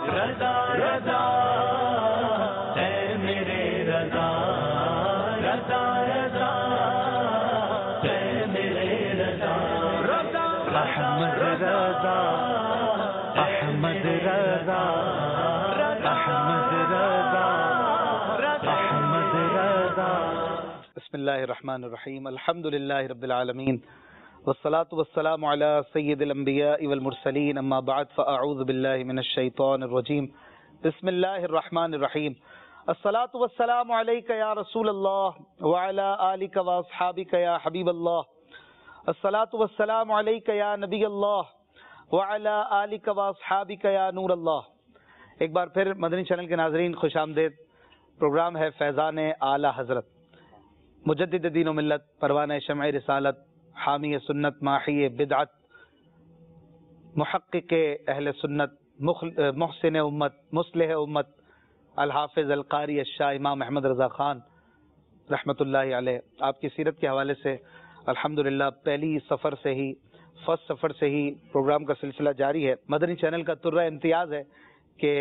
رضا رضا ہے میرے رضا، رضا رضا ہے میرے رضا، احمد رضا احمد رضا احمد رضا احمد رضا۔ بسم اللہ الرحمن الرحیم، الحمد للہ رب العالمین، والصلاة والسلام على سید الانبیاء والمرسلین، اما بعد فاعوذ باللہ من الشیطان الرجیم، بسم اللہ الرحمن الرحیم۔ الصلاة والسلام علیک یا رسول اللہ وعلی آلک واصحابک یا حبیب اللہ، الصلاة والسلام علیک یا نبی اللہ وعلی آلک واصحابک یا نور اللہ۔ ایک بار پھر مدنی چینل کے ناظرین خوش آمدید۔ پروگرام ہے فیضان اعلی حضرت، مجدد دین و ملت، پروانہ شمع رسالت، حامی سنت، ماحی بدعت، محقق اہل سنت، محسن امت، مصلح امت، الحافظ القاری الشاہ امام احمد رضا خان رحمۃ اللہ علیہ۔ آپ کی سیرت کے حوالے سے الحمدللہ پہلی سفر سے ہی، فرسٹ سفر سے ہی پروگرام کا سلسلہ جاری ہے۔ مدنی چینل کا ترہ امتیاز ہے کہ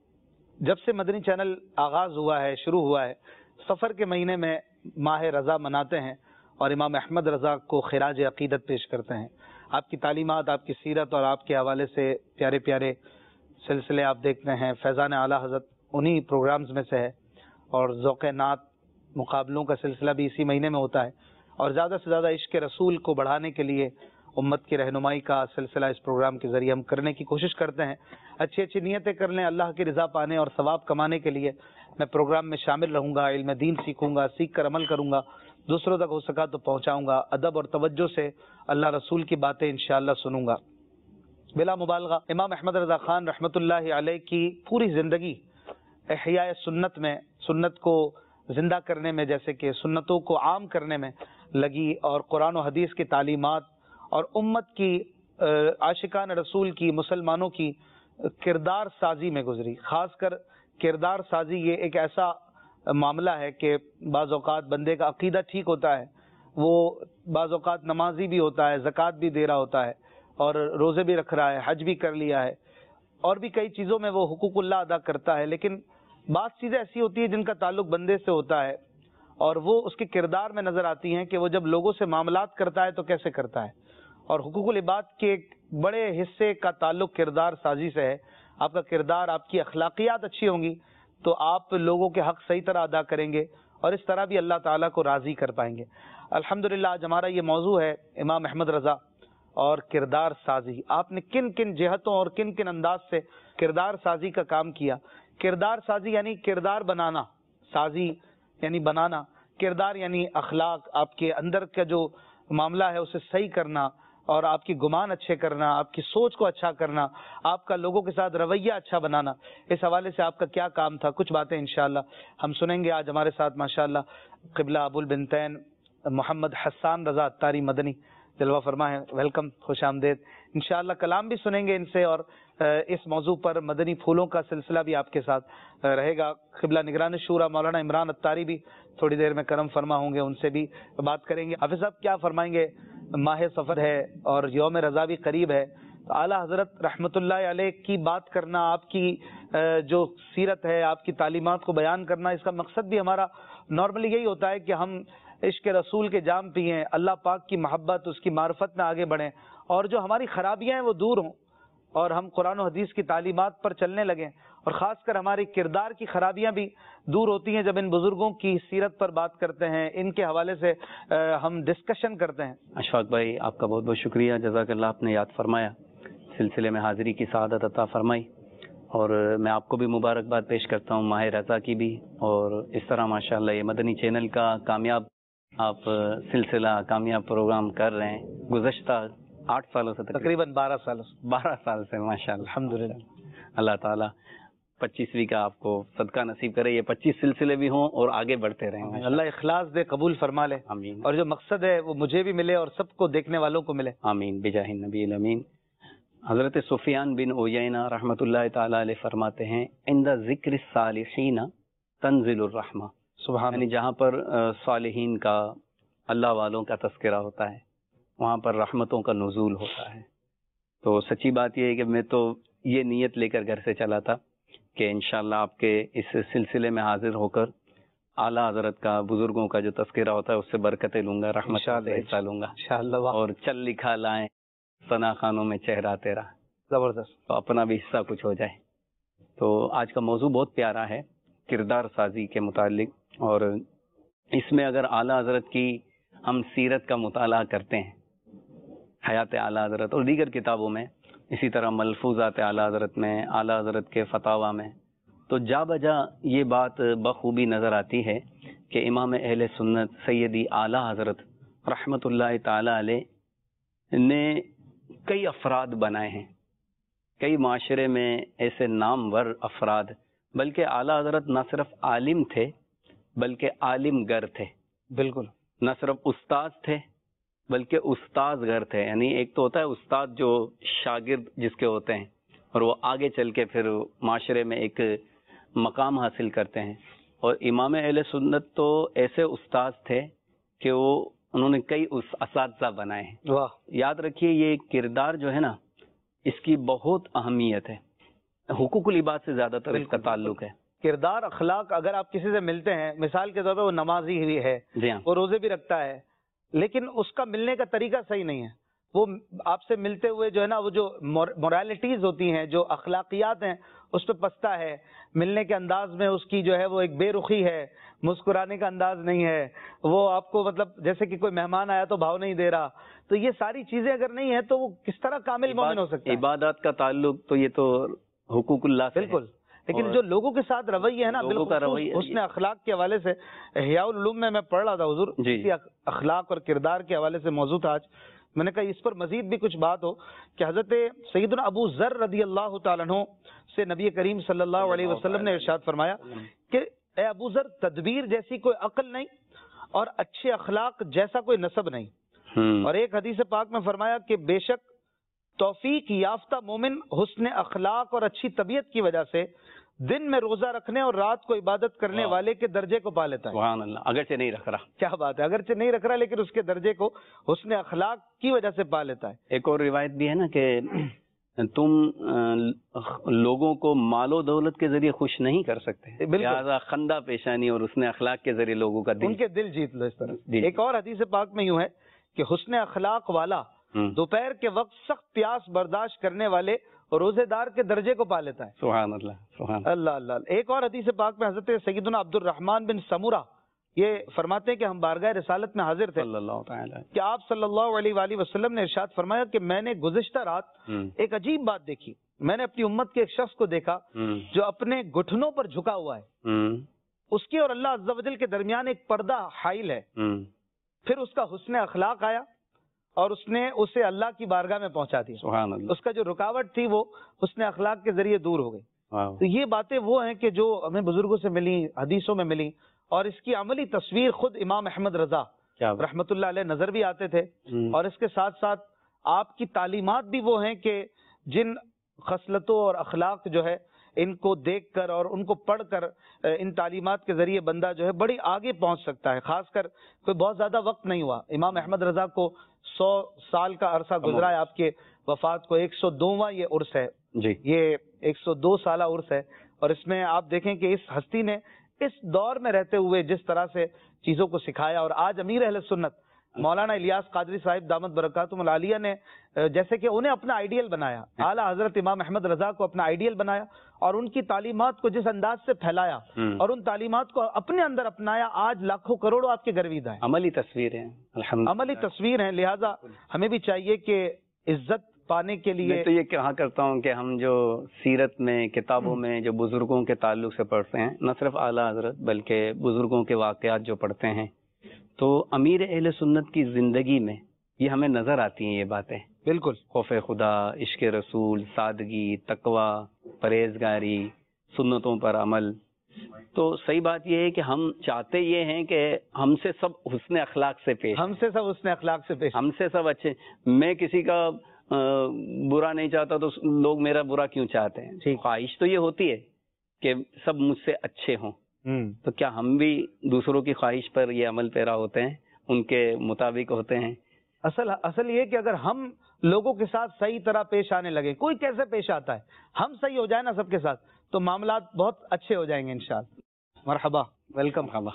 جب سے مدنی چینل آغاز ہوا ہے، شروع ہوا ہے، سفر کے مہینے میں ماہ رضا مناتے ہیں اور امام احمد رضا کو خراج عقیدت پیش کرتے ہیں۔ آپ کی تعلیمات، آپ کی سیرت اور آپ کے حوالے سے پیارے پیارے سلسلے آپ دیکھتے ہیں۔ فیضان اعلی حضرت انہی پروگرامز میں سے ہے، اور ذوق نعت مقابلوں کا سلسلہ بھی اسی مہینے میں ہوتا ہے، اور زیادہ سے زیادہ عشق رسول کو بڑھانے کے لیے امت کی رہنمائی کا سلسلہ اس پروگرام کے ذریعے ہم کرنے کی کوشش کرتے ہیں۔ اچھی اچھی نیتیں کر لیں، اللہ کی رضا پانے اور ثواب کمانے کے لیے میں پروگرام میں شامل رہوں گا، علم دین سیکھوں گا، سیکھ کر عمل کروں گا، دوسروں تک ہو سکا تو پہنچاؤں گا، ادب اور توجہ سے اللہ رسول کی باتیں انشاءاللہ سنوں گا۔ بلا مبالغہ امام احمد رضا خان رحمۃ اللہ علیہ کی پوری زندگی احیاء سنت میں، سنت کو زندہ کرنے میں، جیسے کہ سنتوں کو عام کرنے میں لگی، اور قرآن و حدیث کی تعلیمات اور امت کی عاشقان رسول کی، مسلمانوں کی کردار سازی میں گزری۔ خاص کر کردار سازی یہ ایک ایسا معاملہ ہے کہ بعض اوقات بندے کا عقیدہ ٹھیک ہوتا ہے، وہ بعض اوقات نمازی بھی ہوتا ہے، زکوٰۃ بھی دے رہا ہوتا ہے، اور روزے بھی رکھ رہا ہے، حج بھی کر لیا ہے، اور بھی کئی چیزوں میں وہ حقوق اللہ ادا کرتا ہے، لیکن بعض چیزیں ایسی ہوتی ہیں جن کا تعلق بندے سے ہوتا ہے، اور وہ اس کے کردار میں نظر آتی ہیں کہ وہ جب لوگوں سے معاملات کرتا ہے تو کیسے کرتا ہے۔ اور حقوق العباد کے ایک بڑے حصے کا تعلق کردار سازی سے ہے۔ آپ کا کردار، آپ کی اخلاقیات اچھی ہوں گی تو آپ لوگوں کے حق صحیح طرح ادا کریں گے، اور اس طرح بھی اللہ تعالیٰ کو راضی کر پائیں گے۔ الحمدللہ آج ہمارا یہ موضوع ہے امام احمد رضا اور کردار سازی۔ آپ نے کن کن جہتوں اور کن کن انداز سے کردار سازی کا کام کیا۔ کردار سازی یعنی کردار بنانا، سازی یعنی بنانا، کردار یعنی اخلاق، آپ کے اندر کا جو معاملہ ہے اسے صحیح کرنا، اور آپ کی گمان اچھے کرنا، آپ کی سوچ کو اچھا کرنا، آپ کا لوگوں کے ساتھ رویہ اچھا بنانا۔ اس حوالے سے آپ کا کیا کام تھا، کچھ باتیں انشاءاللہ ہم سنیں گے۔ آج ہمارے ساتھ ماشاءاللہ قبلہ ابو البنتین محمد حسان رضا اتاری مدنی جلوہ فرما ہے، ویلکم، خوش آمدید۔ انشاءاللہ کلام بھی سنیں گے ان سے، اور اس موضوع پر مدنی پھولوں کا سلسلہ بھی آپ کے ساتھ رہے گا۔ قبلہ نگران شورا مولانا عمران اتاری بھی تھوڑی دیر میں کرم فرما ہوں گے، ان سے بھی بات کریں گے۔ حافظ صاحب کیا فرمائیں گے؟ ماہ سفر ہے اور یوم رضا بھی قریب ہے، تو اعلیٰ حضرت رحمۃ اللہ علیہ کی بات کرنا، آپ کی جو سیرت ہے، آپ کی تعلیمات کو بیان کرنا، اس کا مقصد بھی ہمارا نارملی یہی ہوتا ہے کہ ہم عشق رسول کے جام پئیں، اللہ پاک کی محبت، اس کی معرفت میں آگے بڑھیں، اور جو ہماری خرابیاں ہیں وہ دور ہوں، اور ہم قرآن و حدیث کی تعلیمات پر چلنے لگیں، اور خاص کر ہماری کردار کی خرابیاں بھی دور ہوتی ہیں جب ان بزرگوں کی سیرت پر بات کرتے ہیں، ان کے حوالے سے ہم ڈسکشن کرتے ہیں۔ اشفاق بھائی آپ کا بہت بہت شکریہ، جزاک اللہ، آپ نے یاد فرمایا، سلسلے میں حاضری کی سعادت عطا فرمائی، اور میں آپ کو بھی مبارکباد پیش کرتا ہوں ماہ رضا کی بھی، اور اس طرح ماشاءاللہ یہ مدنی چینل کا کامیاب آپ سلسلہ، کامیاب پروگرام کر رہے ہیں گزشتہ 8 سالوں سے، تقریباً 12 سال سے ماشاءاللہ، الحمدللہ۔ اللہ تعالیٰ 25ویں کا آپ کو صدقہ نصیب کرے، یہ 25 سلسلے بھی ہوں اور آگے بڑھتے رہیں، اللہ اخلاص دے، قبول فرما لے، آمین، اور جو مقصد ہے وہ مجھے بھی ملے اور سب کو دیکھنے والوں کو ملے، آمین بجاہ النبی الامین۔ حضرت سفیان بن عیینہ رحمۃ اللہ تعالی علیہ فرماتے ہیں، عند ذکر الصالحین تنزل الرحمہ، سبحان یعنی جہاں پر صالحین کا، اللہ والوں کا تذکرہ ہوتا ہے، وہاں پر رحمتوں کا نزول ہوتا ہے۔ تو سچی بات یہ ہے کہ میں تو یہ نیت لے کر گھر سے چلا تھا کہ انشاءاللہ آپ کے اس سلسلے میں حاضر ہو کر اعلیٰ حضرت کا، بزرگوں کا جو تذکرہ ہوتا ہے اس سے برکتیں لوں گا، رحمت سے حصہ لوں گا انشاءاللہ، اور چل لکھا لائیں ثنا خانوں میں چہرہ تیرا، زبردست. تو اپنا بھی حصہ کچھ ہو جائے. تو آج کا موضوع بہت پیارا ہے، کردار سازی کے متعلق، اور اس میں اگر اعلیٰ حضرت کی ہم سیرت کا مطالعہ کرتے ہیں، حیات اعلیٰ حضرت اور دیگر کتابوں میں، اسی طرح ملفوظات اعلیٰ حضرت میں، اعلیٰ حضرت کے فتاوی میں، تو جا بجا یہ بات بخوبی نظر آتی ہے کہ امام اہل سنت سیدی اعلیٰ حضرت رحمت اللہ تعالی علیہ نے کئی افراد بنائے ہیں، کئی معاشرے میں ایسے نامور افراد، بلکہ اعلیٰ حضرت نہ صرف عالم تھے بلکہ عالم گر تھے. بالکل. نہ صرف استاد تھے بلکہ استاذ گر تھے. یعنی ایک تو ہوتا ہے استاد جو شاگرد جس کے ہوتے ہیں اور وہ آگے چل کے پھر معاشرے میں ایک مقام حاصل کرتے ہیں، اور امام اہل سنت تو ایسے استاذ تھے کہ انہوں نے کئی اساتذہ بنائے ہیں. واہ. یاد رکھیے یہ کردار جو ہے نا، اس کی بہت اہمیت ہے، حقوق العباد سے زیادہ تر اس کا تعلق ہے. کردار، اخلاق، اگر آپ کسی سے ملتے ہیں، مثال کے طور پہ وہ نمازی ہوئی ہے، جی ہاں، وہ روزے بھی رکھتا ہے، لیکن اس کا ملنے کا طریقہ صحیح نہیں ہے. وہ آپ سے ملتے ہوئے جو ہے نا، وہ جو مورالٹیز ہوتی ہیں، جو اخلاقیات ہیں، اس پہ پستا ہے. ملنے کے انداز میں اس کی جو ہے وہ ایک بے رخی ہے، مسکرانے کا انداز نہیں ہے، وہ آپ کو مطلب جیسے کہ کوئی مہمان آیا تو بھاؤ نہیں دے رہا. تو یہ ساری چیزیں اگر نہیں ہیں تو وہ کس طرح کامل مومن ہو سکتا ہے؟ عبادات کا تعلق تو یہ تو حقوق اللہ سے ہے. بالکل. لیکن جو لوگوں کے ساتھ رویہ ہے نا، بالخصوص حسن اخلاق کے حوالے سے، احیاء العلوم میں پڑھ رہا تھا حضور، اسی اخلاق اور کردار کے حوالے سے موضوع تھا آج. میں نے کہا اس پر مزید بھی کچھ بات ہو کہ حضرت سیدنا ابو ذر رضی اللہ تعالیٰ عنہ سے نبی کریم صلی اللہ علیہ وسلم نے ارشاد فرمایا کہ اے ابو ذر، تدبیر جیسی کوئی عقل نہیں اور اچھے اخلاق جیسا کوئی نسب نہیں. اور ایک حدیث پاک میں فرمایا کہ بے شک توفیق یافتہ مومن حسن اخلاق اور اچھی طبیعت کی وجہ سے دن میں روزہ رکھنے اور رات کو عبادت کرنے والے کے درجے کو پا لیتا ہے. سبحان اللہ. اگرچہ نہیں رکھ رہا، کیا بات ہے، اگرچہ نہیں رکھ رہا لیکن اس کے درجے کو حسن اخلاق کی وجہ سے پا لیتا ہے. ایک اور روایت بھی ہے نا کہ تم لوگوں کو مال و دولت کے ذریعے خوش نہیں کر سکتے، لہذا خندہ پیشانی اور حسن اخلاق کے ذریعے لوگوں کا ان کے دل جیت لو اس طرح. ایک اور حدیث پاک میں یوں ہے کہ حسن اخلاق والا دوپہر کے وقت سخت پیاس برداشت کرنے والے روزے دار کے درجے کو پا لیتا ہے. سبحان اللہ، سبحان اللہ اللہ. ایک اور حدیث پاک میں حضرت سیدنا عبد الرحمن بن سمورہ یہ فرماتے ہیں کہ ہم بارگاہ رسالت میں حاضر تھے صلی اللہ تعالی کہ آپ صلی اللہ علیہ وآلہ وسلم نے ارشاد فرمایا کہ میں نے گزشتہ رات ایک عجیب بات دیکھی. میں نے اپنی امت کے ایک شخص کو دیکھا جو اپنے گھٹنوں پر جھکا ہوا ہے، اس کے اور اللہ عز و جل کے درمیان ایک پردہ حائل ہے. پھر اس کا حسن اخلاق آیا اور اس نے اسے اللہ کی بارگاہ میں پہنچا دیا. سبحان اللہ. اس کا جو رکاوٹ تھی وہ حسن اخلاق کے ذریعے دور ہو گئی. تو یہ باتیں وہ ہیں کہ جو ہمیں بزرگوں سے ملی، حدیثوں میں ملی، اور اس کی عملی تصویر خود امام احمد رضا رحمت اللہ علیہ نظر بھی آتے تھے. اور اس کے ساتھ ساتھ آپ کی تعلیمات بھی وہ ہیں کہ جن خصلتوں اور اخلاق جو ہے ان کو دیکھ کر اور ان کو پڑھ کر ان تعلیمات کے ذریعے بندہ جو ہے بڑی آگے پہنچ سکتا ہے. خاص کر کوئی بہت زیادہ وقت نہیں ہوا، امام احمد رضا کو 100 سال کا عرصہ گزرا ہے آپ کے وفات کو. 102واں یہ عرس ہے جی، یہ 102 سالہ عرس ہے. اور اس میں آپ دیکھیں کہ اس ہستی نے اس دور میں رہتے ہوئے جس طرح سے چیزوں کو سکھایا، اور آج امیر اہل سنت مولانا الیاس قادری صاحب دامت برکاتہم العالیہ نے جیسے کہ انہیں اپنا آئیڈیل بنایا، اعلیٰ حضرت امام احمد رضا کو اپنا آئیڈیل بنایا اور ان کی تعلیمات کو جس انداز سے پھیلایا اور ان تعلیمات کو اپنے اندر اپنایا، آج لاکھوں کروڑوں آپ کے گرویدہ ہیں. عملی تصویر ہیں، الحمدللہ عملی تصویر ہیں. لہٰذا ہمیں بھی چاہیے کہ عزت پانے کے لیے میں تو یہ کہا کرتا ہوں کہ ہم جو سیرت میں، کتابوں میں جو بزرگوں کے تعلق سے پڑھتے ہیں، نہ صرف اعلیٰ حضرت بلکہ بزرگوں کے واقعات جو پڑھتے ہیں، تو امیر اہل سنت کی زندگی میں یہ ہمیں نظر آتی ہیں یہ باتیں. بالکل، خوف خدا، عشق رسول، سادگی، تقوی، پرہیزگاری، سنتوں پر عمل. تو صحیح بات یہ ہے کہ ہم چاہتے یہ ہیں کہ ہم سے سب حسن اخلاق سے پیش، ہم سے سب حسن اخلاق سے پیش، ہم سے سب اچھے. میں کسی کا برا نہیں چاہتا تو لوگ میرا برا کیوں چاہتے ہیں؟ خواہش تو یہ ہوتی ہے کہ سب مجھ سے اچھے ہوں. تو کیا ہم بھی دوسروں کی خواہش پر یہ عمل پیرا ہوتے ہیں، ان کے مطابق ہوتے ہیں؟ اصل یہ کہ اگر ہم لوگوں کے ساتھ صحیح طرح پیش آنے لگے، کوئی کیسے پیش آتا ہے، ہم صحیح ہو جائے نا سب کے ساتھ تو معاملات بہت اچھے ہو جائیں گے انشاءاللہ. مرحبا، ویلکم. مرحبا.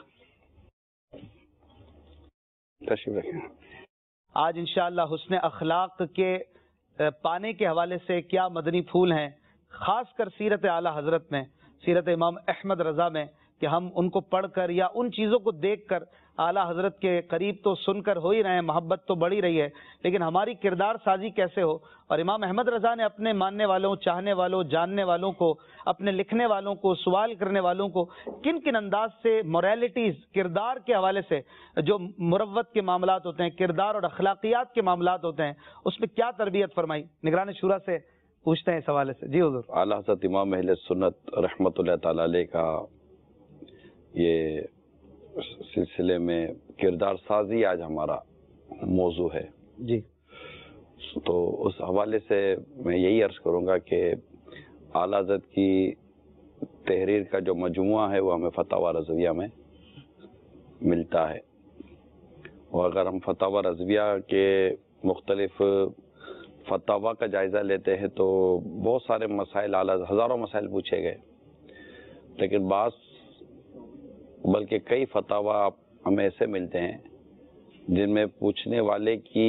تشریف رکھیں. آج انشاءاللہ حسن اخلاق کے پانے کے حوالے سے کیا مدنی پھول ہیں، خاص کر سیرت اعلیٰ حضرت میں، سیرت امام احمد رضا میں، کہ ہم ان کو پڑھ کر یا ان چیزوں کو دیکھ کر اعلیٰ حضرت کے قریب تو سن کر ہو ہی رہے ہیں، محبت تو بڑھی رہی ہے، لیکن ہماری کردار سازی کیسے ہو. اور امام احمد رضا نے اپنے ماننے والوں، چاہنے والوں، جاننے والوں کو، اپنے لکھنے والوں کو، سوال کرنے والوں کو کن کن انداز سے موریلٹیز، کردار کے حوالے سے جو مروت کے معاملات ہوتے ہیں، کردار اور اخلاقیات کے معاملات ہوتے ہیں، اس میں کیا تربیت فرمائی. نگران شورا سے پوچھتے ہیں اس حوالے سے. جی حضور. اعلیٰ حضرت امام اہل سنت رحمۃ اللہ تعالی علیہ کا یہ سلسلے میں کردار سازی آج ہمارا موضوع ہے. جی. تو اس حوالے سے میں یہی عرض کروں گا کہ اعلیٰ حضرت کی تحریر کا جو مجموعہ ہے وہ ہمیں فتاوی رضویہ میں ملتا ہے، اور اگر ہم فتاوی رضویہ کے مختلف فتاوی کا جائزہ لیتے ہیں تو بہت سارے مسائل، ہزاروں مسائل پوچھے گئے، لیکن بلکہ کئی فتاوی ہمیں ایسے ملتے ہیں جن میں پوچھنے والے کی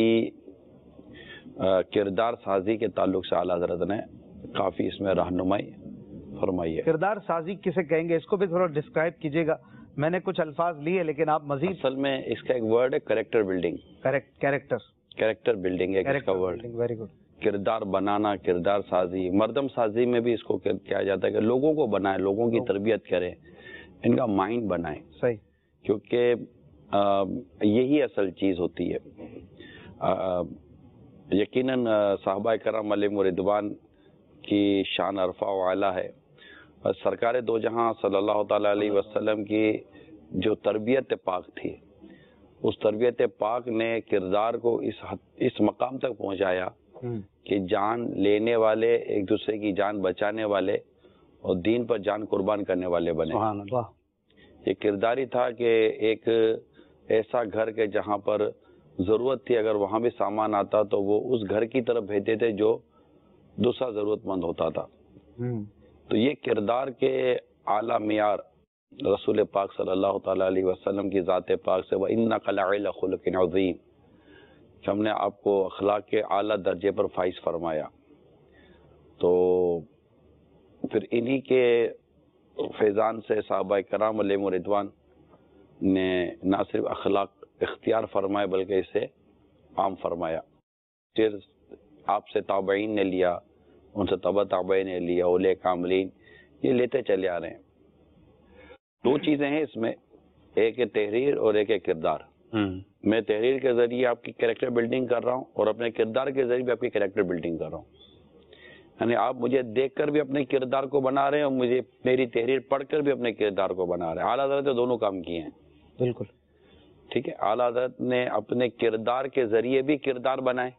کردار سازی کے تعلق سے اعلیٰ حضرت نے کافی اس میں رہنمائی فرمائی ہے. کردار سازی کسے کہیں گے، اس کو بھی تھوڑا ڈسکرائب کیجیے گا. میں نے کچھ الفاظ لیے لیکن آپ مزید. اصل میں اس کا ایک ورڈ ہے کریکٹر بلڈنگ. کریکٹر بلڈنگ ہے اس کا ورڈ. Very good. کردار بنانا، کردار سازی، مردم سازی میں بھی اس کو کیا جاتا ہے کہ لوگوں کو بنائیں، لوگوں کی تربیت کریں، ان کا مائنڈ بنائیں. صحیح. کیونکہ یہی اصل چیز ہوتی ہے. یقیناً صحابہ کرام علیہم رضوان کی شان عرفہ و اعلیٰ ہے. سرکار دو جہاں صلی اللہ تعالی علیہ وسلم کی جو تربیت پاک تھی، اس تربیت پاک نے کردار کو اس مقام تک پہنچایا کہ جان لینے والے ایک دوسرے کی جان بچانے والے اور دین پر جان قربان کرنے والے بنے. سبحان اللہ. یہ کردار ہی تھا کہ ایک ایسا گھر کے جہاں پر ضرورت تھی، اگر وہاں بھی سامان آتا تو وہ اس گھر کی طرف بھیجتے تھے جو دوسرا ضرورت مند ہوتا تھا. تو یہ کردار کے اعلیٰ معیار رسول پاک صلی اللہ تعالی علیہ وسلم کی ذات پاک سے وَإِنَّكَ لَعَلَىٰ خُلُقٍ عَظِيمٍ کہ ہم نے آپ کو اخلاق کے اعلیٰ درجے پر فائز فرمایا. تو پھر انہی کے فیضان سے صحابہ کرام علیہم رضوان نے نہ صرف اخلاق اختیار فرمائے بلکہ اسے عام فرمایا. پھر آپ سے تابعین نے لیا، ان سے تبع تابعین نے لیا، اولیاء کاملین، یہ لیتے چلے آ رہے ہیں. دو چیزیں ہیں اس میں، ایک ہے تحریر اور ایک ہے کردار. میں تحریر کے ذریعے آپ کی کریکٹر بلڈنگ کر رہا ہوں اور اپنے کردار کے ذریعے بھی آپ کی کریکٹر بلڈنگ کر رہا ہوں. یعنی آپ مجھے دیکھ کر بھی اپنے کردار کو بنا رہے ہیں اور مجھے میری تحریر پڑھ کر بھی اپنے کردار کو بنا رہے ہیں. اعلیٰ حضرت نے دونوں کام کیے ہیں. بالکل ٹھیک ہے. اعلیٰ حضرت نے اپنے کردار کے ذریعے بھی کردار بنائے،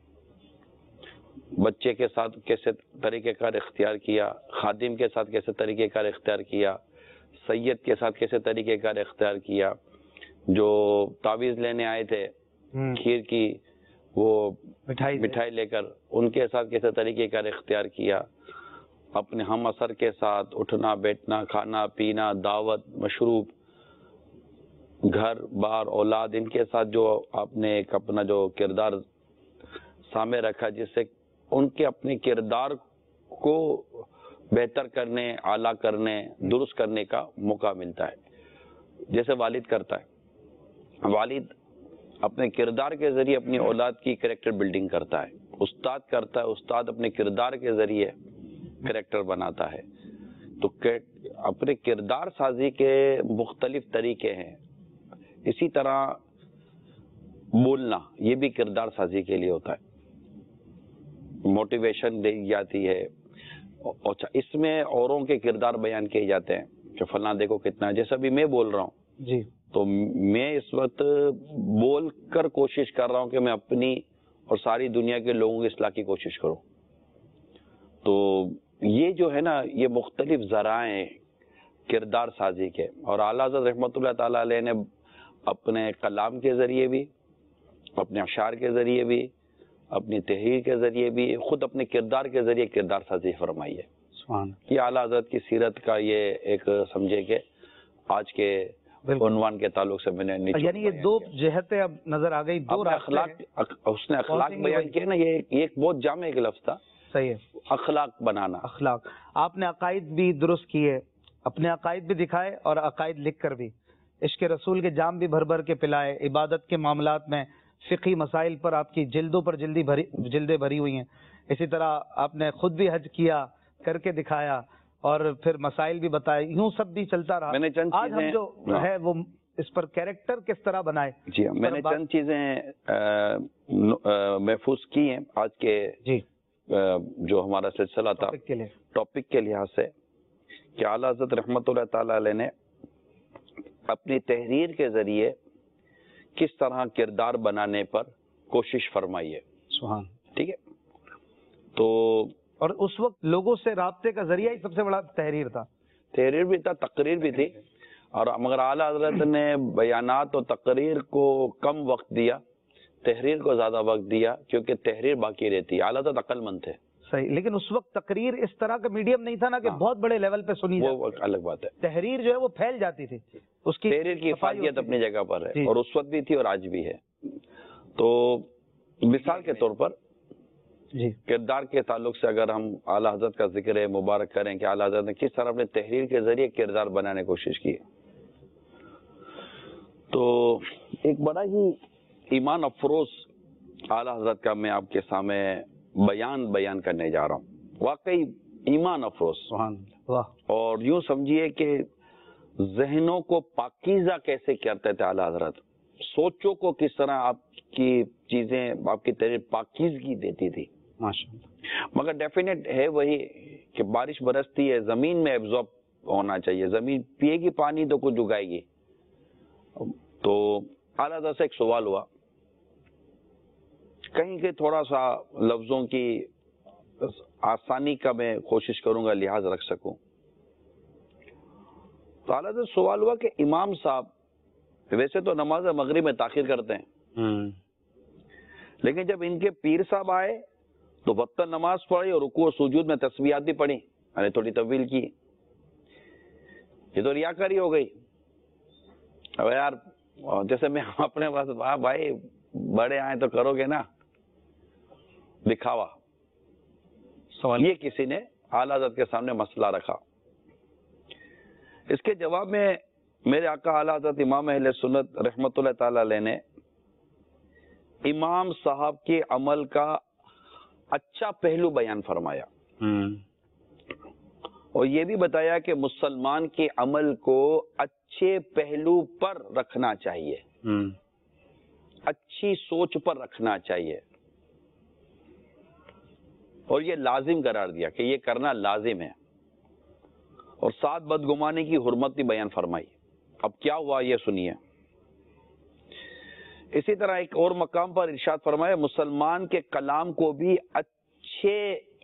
بچے کے ساتھ کیسے طریقہ کار اختیار کیا، خادم کے ساتھ کیسے طریقہ کار اختیار کیا، سید کے ساتھ کیسے طریقہ کار اختیار کیا، جو تعویذ لینے آئے تھے کھیر کی وہ مٹھائی لے کر ان کے ساتھ کیسے طریقہ کار اختیار کیا، اپنے ہم اثر کے ساتھ اٹھنا بیٹھنا، کھانا پینا، دعوت، مشروب، گھر بار، اولاد، ان کے ساتھ جو آپ نے ایک اپنا جو کردار سامنے رکھا جس سے ان کے اپنے کردار کو بہتر کرنے، اعلیٰ کرنے، درست کرنے کا موقع ملتا ہے. جیسے والد کرتا ہے، والد اپنے کردار کے ذریعے اپنی اولاد کی کریکٹر بلڈنگ کرتا ہے. استاد کرتا ہے، استاد اپنے کردار کے ذریعے کریکٹر بناتا ہے. تو اپنے کردار سازی کے مختلف طریقے ہیں. اسی طرح بولنا یہ بھی کردار سازی کے لیے ہوتا ہے. موٹیویشن دی جاتی ہے، اچھا اس میں اوروں کے کردار بیان کیے جاتے ہیں کہ فلاں دیکھو کتنا، جیسا بھی میں بول رہا ہوں جی، تو میں اس وقت بول کر کوشش کر رہا ہوں کہ میں اپنی اور ساری دنیا کے لوگوں کی اصلاح کی کوشش کروں. تو یہ جو ہے نا یہ مختلف ذرائع ہیں کردار سازی کے. اور اعلیٰ حضرت رحمۃ اللہ تعالیٰ علیہ نے اپنے کلام کے ذریعے بھی، اپنے اشعار کے ذریعے بھی، اپنی تحریر کے ذریعے بھی، خود اپنے کردار کے ذریعے کردار سازی فرمائی ہے. یہ اعلیٰ حضرت کی سیرت کا یہ ایک سمجھے کہ آج کے عنوان کے تعلق سے میں نے یعنی یہ دو جہتیں اب نظر آ گئی، دو اس نے اخلاق بیان کیا نا، یہ ایک بہت جامع ایک لفظ تھا، صحیح ہے، اخلاق بنانا. اخلاق. آپ نے عقائد بھی درست کیے، اپنے عقائد بھی دکھائے اور عقائد لکھ کر بھی، عشق رسول کے جام بھی بھر بھر کے پلائے، عبادت کے معاملات میں فقہی مسائل پر آپ کی جلدوں پر جلدیں بھری ہوئی ہیں. اسی طرح آپ نے خود بھی حج کیا، کر کے دکھایا، اور پھر مسائل بھی بتائے، یوں سب بھی چلتا رہا. میں نے چند آج ہم جو ہے وہ اس پر کیریکٹر کس طرح بنائے. جی میں نے چند چیزیں محفوظ کی ہیں آج کے جو ہمارا سلسلہ تھا ٹاپک کے لحاظ سے، کہ اعلیٰ حضرت رحمت اللہ تعالی علیہ نے اپنی تحریر کے ذریعے کس طرح کردار بنانے پر کوشش فرمائی ہے. سبحان. ٹھیک ہے، تو اور اس وقت لوگوں سے رابطے کا ذریعہ ہی سب سے بڑا تحریر تھا. تحریر بھی تھا، تقریر بھی تھی، اور مگر اعلیٰ حضرت نے بیانات اور تقریر کو کم وقت دیا، تحریر کو زیادہ وقت دیا، کیونکہ تحریر باقی رہتی ہے. اعلیٰ حضرت عقل مند تھے. صحیح، لیکن اس وقت تقریر اس طرح کا میڈیم نہیں تھا نا کہ بہت بڑے لیول پہ سنی جائے. وہ الگ بات ہے. تحریر جو ہے وہ پھیل جاتی تھی، اس کی تحریر کی افادیت اپنی جگہ پر ہے، اور اس وقت بھی تھی اور آج بھی ہے. تو مثال کے طور پر کردار کے تعلق سے اگر ہم اعلیٰ حضرت کا ذکر مبارک کریں کہ اعلیٰ حضرت نے کس طرح اپنے تحریر کے ذریعے کردار بنانے کی کوشش کی، تو ایک بڑا ہی ایمان افروز اعلیٰ حضرت کا میں آپ کے سامنے بیان کرنے جا رہا ہوں. واقعی ایمان افروز، اور یوں سمجھیے کہ ذہنوں کو پاکیزہ کیسے کرتے تھے اعلیٰ حضرت، سوچوں کو کس طرح آپ کی چیزیں، آپ کی تحریر پاکیزگی دیتی تھی. مگر ڈیفینیٹ ہے وہی کہ بارش برستی ہے، زمین میں ایبزارب ہونا چاہیے، زمین پیے گی پانی تو کچھ اگائے گی. تو اعلیٰ حضرت سے ایک سوال ہوا، کہیں کہ تھوڑا سا لفظوں کی آسانی کا میں کوشش کروں گا لحاظ رکھ سکوں. تو اعلیٰ حضرت سوال ہوا کہ امام صاحب ویسے تو نماز مغرب میں تاخیر کرتے ہیں، لیکن جب ان کے پیر صاحب آئے تو وقتاً نماز پڑھی اور رکوع و سجود میں تسبیحات بھی پڑھی، یعنی تھوڑی طویل کی. یہ تو ریاکاری ہو گئی. اب یار جیسے میں اپنے پاس بھائی بڑے آئے تو کرو گے نا دکھاوا. سوال یہ کسی نے اعلیٰ حضرت کے سامنے مسئلہ رکھا. اس کے جواب میں میرے آقا اعلیٰ حضرت امام اہل سنت رحمت اللہ تعالی علیہ نے امام صاحب کے عمل کا اچھا پہلو بیان فرمایا، اور یہ بھی بتایا کہ مسلمان کے عمل کو اچھے پہلو پر رکھنا چاہیے، اچھی سوچ پر رکھنا چاہیے، اور یہ لازم قرار دیا کہ یہ کرنا لازم ہے، اور ساتھ بدگمانی کی حرمت بھی بیان فرمائی. اب کیا ہوا یہ سنیے. اسی طرح ایک اور مقام پر ارشاد فرمایا مسلمان کے کلام کو بھی اچھے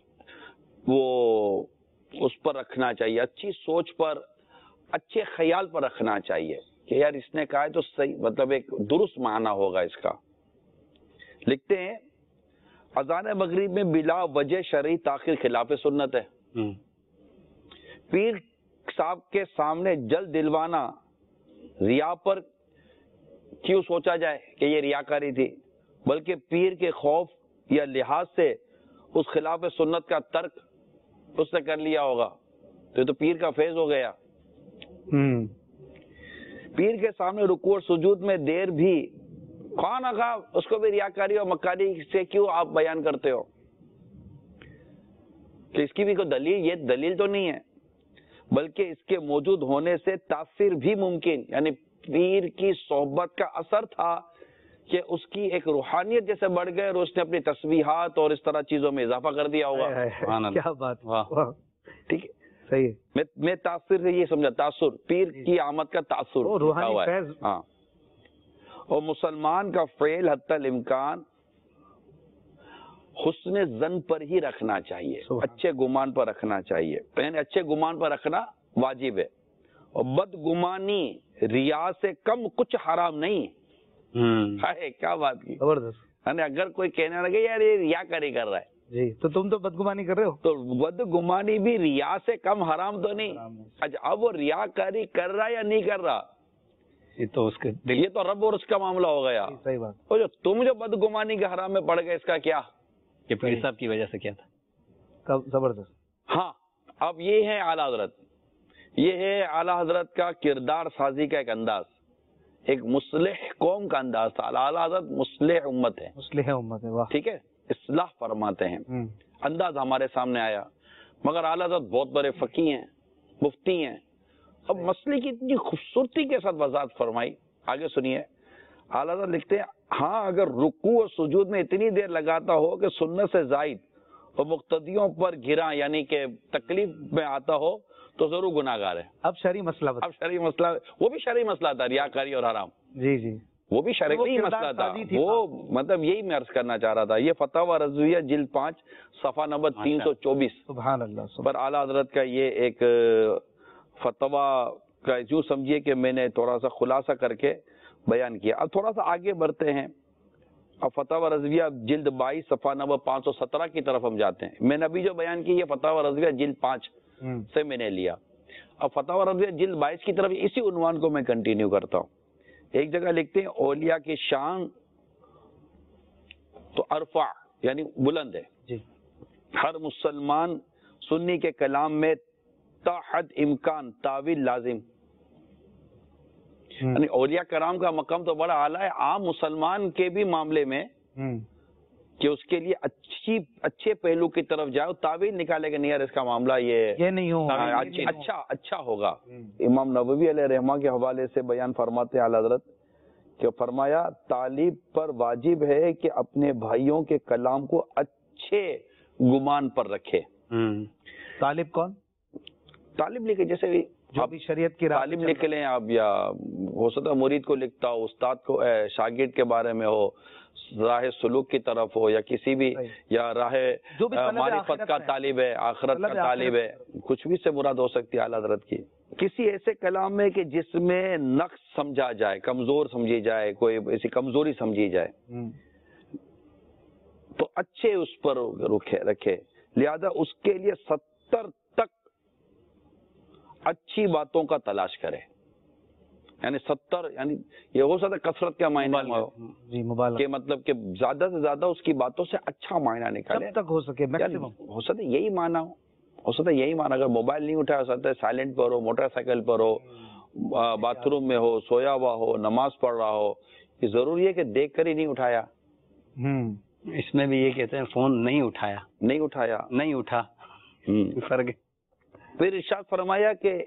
اس پر رکھنا چاہیے، اچھی سوچ پر، اچھے خیال پر رکھنا چاہیے کہ یار اس نے کہا ہے تو صحیح، مطلب ایک درست معنی ہوگا اس کا. لکھتے ہیں اذان مغرب میں بلا وجہ شرعی تاخیر خلاف سنت ہے. پیر صاحب کے سامنے جلد دلوانا ریا پر کیوں سوچا جائے کہ یہ ریاکاری تھی، بلکہ پیر کے خوف یا لحاظ سے اس خلاف سنت کا ترک اس نے کر لیا ہوگا تو یہ تو پیر کا فیض ہو گیا. پیر کے سامنے رکوع اور سجود میں دیر بھی خواہ نہ خواہ اس کو بھی ریاکاری اور مکاری سے کیوں آپ بیان کرتے ہو؟ کہ اس کی بھی کوئی دلیل، یہ دلیل تو نہیں ہے، بلکہ اس کے موجود ہونے سے تاثیر بھی ممکن، یعنی پیر کی صحبت کا اثر تھا کہ اس کی ایک روحانیت جیسے بڑھ گئے اور اس نے اپنی تسبیحات اور اس طرح چیزوں میں اضافہ کر دیا ہوگا. کیا بات. ٹھیک ہے، صحیح. میں تاثر سے یہ سمجھا، تاثر پیر کی آمد کا تاثر روحانی فیض. ہاں. اور مسلمان کا فعل حتی الامکان حسن ظن پر ہی رکھنا چاہیے، اچھے گمان پر رکھنا چاہیے، یعنی اچھے گمان پر رکھنا واجب ہے، اور بدگمانی ریا سے کم کچھ حرام نہیں. کیا بات کی زبردست. یعنی اگر کوئی کہنے لگے یار یہ ریاکاری کر رہا ہے جی تو تم تو بدگمانی کر رہے ہو. تو بدگمانی بھی ریا سے کم حرام تو نہیں. اچھا اب وہ ریاکاری کر رہا یا نہیں کر رہا یہ تو اس کے دل. یہ تو رب اور اس کا معاملہ ہو گیا. صحیح بات. اور جو تم جو بدگمانی کے حرام میں پڑ گئے اس کا کیا؟ یہ پیر صاحب کی وجہ سے کیا تھا. زبردست. ہاں اب یہ ہے اعلیٰ حضرت، یہ ہے اعلیٰ حضرت کا کردار سازی کا ایک انداز، ایک مصلح قوم کا انداز تھا. اعلیٰ حضرت مصلح امت ہے، مصلح امت ہے. واہ. ٹھیک ہے، اصلاح فرماتے ہیں. انداز ہمارے سامنے آیا، مگر اعلیٰ حضرت بہت بڑے فقی ہیں، مفتی ہیں. اب مسئلے کی اتنی خوبصورتی کے ساتھ وضاحت فرمائی. آگے سنیے، اعلیٰ حضرت لکھتے ہیں ہاں اگر رکوع اور سجود میں اتنی دیر لگاتا ہو کہ سنت سے زائد اور مقتدیوں پر گرا یعنی کہ تکلیف میں آتا ہو تو ضرور گناہ گار ہے. اب شرعی مسئلہ اب شرعی مسئلہ، وہ بھی شرعی مسئلہ تھا، ریاکاری اور حرام. جی جی وہ بھی شرعی مسئلہ تھا. وہ مطلب یہی میں عرض کرنا چاہ رہا تھا. یہ فتاوی رضویہ جلد 5 صفحہ نمبر 324 سبحان اللہ پر اعلیٰ حضرت کا یہ ایک فتویٰ کا جو سمجھیے کہ میں نے تھوڑا سا خلاصہ کر کے بیان کیا. اب تھوڑا سا آگے بڑھتے ہیں. اب فتاوی رضویہ جلد 22 صفحہ نمبر 517 کی طرف ہم جاتے ہیں. میں نے ابھی جو بیان کی یہ فتاوی رضویہ جلد 5 سے میں نے لیا. اب فتاوی رضویہ جلد 22 کی طرف اسی عنوان کو میں کنٹینیو کرتا ہوں. ایک جگہ لکھتے ہیں اولیاء کی شان تو ارفع یعنی بلند ہے. جی. ہر مسلمان سنی کے کلام میں تا حد امکان تعویل لازم، یعنی اولیاء کرام کا مقام تو بڑا اعلیٰ ہے. عام مسلمان کے بھی معاملے میں کہ اس کے لیے اچھے پہلو کی طرف جائے، تعویل نکالے گا نہیں یار اس کا معاملہ یہ نہیں ہو اچھا ہوگا. امام نووی علیہ رحمہ کے حوالے سے بیان فرماتے ہیں اعلیٰ حضرت کہ فرمایا طالب پر واجب ہے کہ اپنے بھائیوں کے کلام کو اچھے گمان پر رکھے. طالب کون؟ طالب لکھے جیسے جو بھی شریعت کی طالب لکھ لیں آپ، یا ہو سکتا ہے مرید کو لکھتا ہو، استاد کو شاگرد کے بارے میں ہو، راہ سلوک کی طرف ہو، یا کسی بھی یا راہ معرفت کا طالب ہے، آخرت کا طالب ہے، کچھ بھی سے مراد ہو سکتی ہے اعلیٰ حضرت کی. کسی ایسے کلام میں کہ جس میں نقص سمجھا جائے، کمزور سمجھی جائے، کوئی ایسی کمزوری سمجھی جائے تو اچھے اس پر رکھے. لہذا اس کے لیے 70 تک اچھی باتوں کا تلاش کرے. یعنی 70 یعنی یہ ہو سکتا ہے کثرت کا معنی ہو کہ مطلب کہ زیادہ سے زیادہ اس کی باتوں سے اچھا معنی نکالے جب تک ہو سکے. ہو سکتا ہے یہی معنی ہو سکتا ہے یہی معنی. اگر موبائل نہیں اٹھایا، ہو سکتا ہے سائلنٹ پر ہو، موٹر سائیکل پر ہو، باتھ روم میں ہو، سویا ہوا ہو، نماز پڑھ رہا ہو. یہ ضروری ہے کہ دیکھ کر ہی نہیں اٹھایا. اس میں بھی یہ کہتے ہیں فون نہیں اٹھایا، نہیں اٹھا فرق. پھر ارشاد فرمایا کہ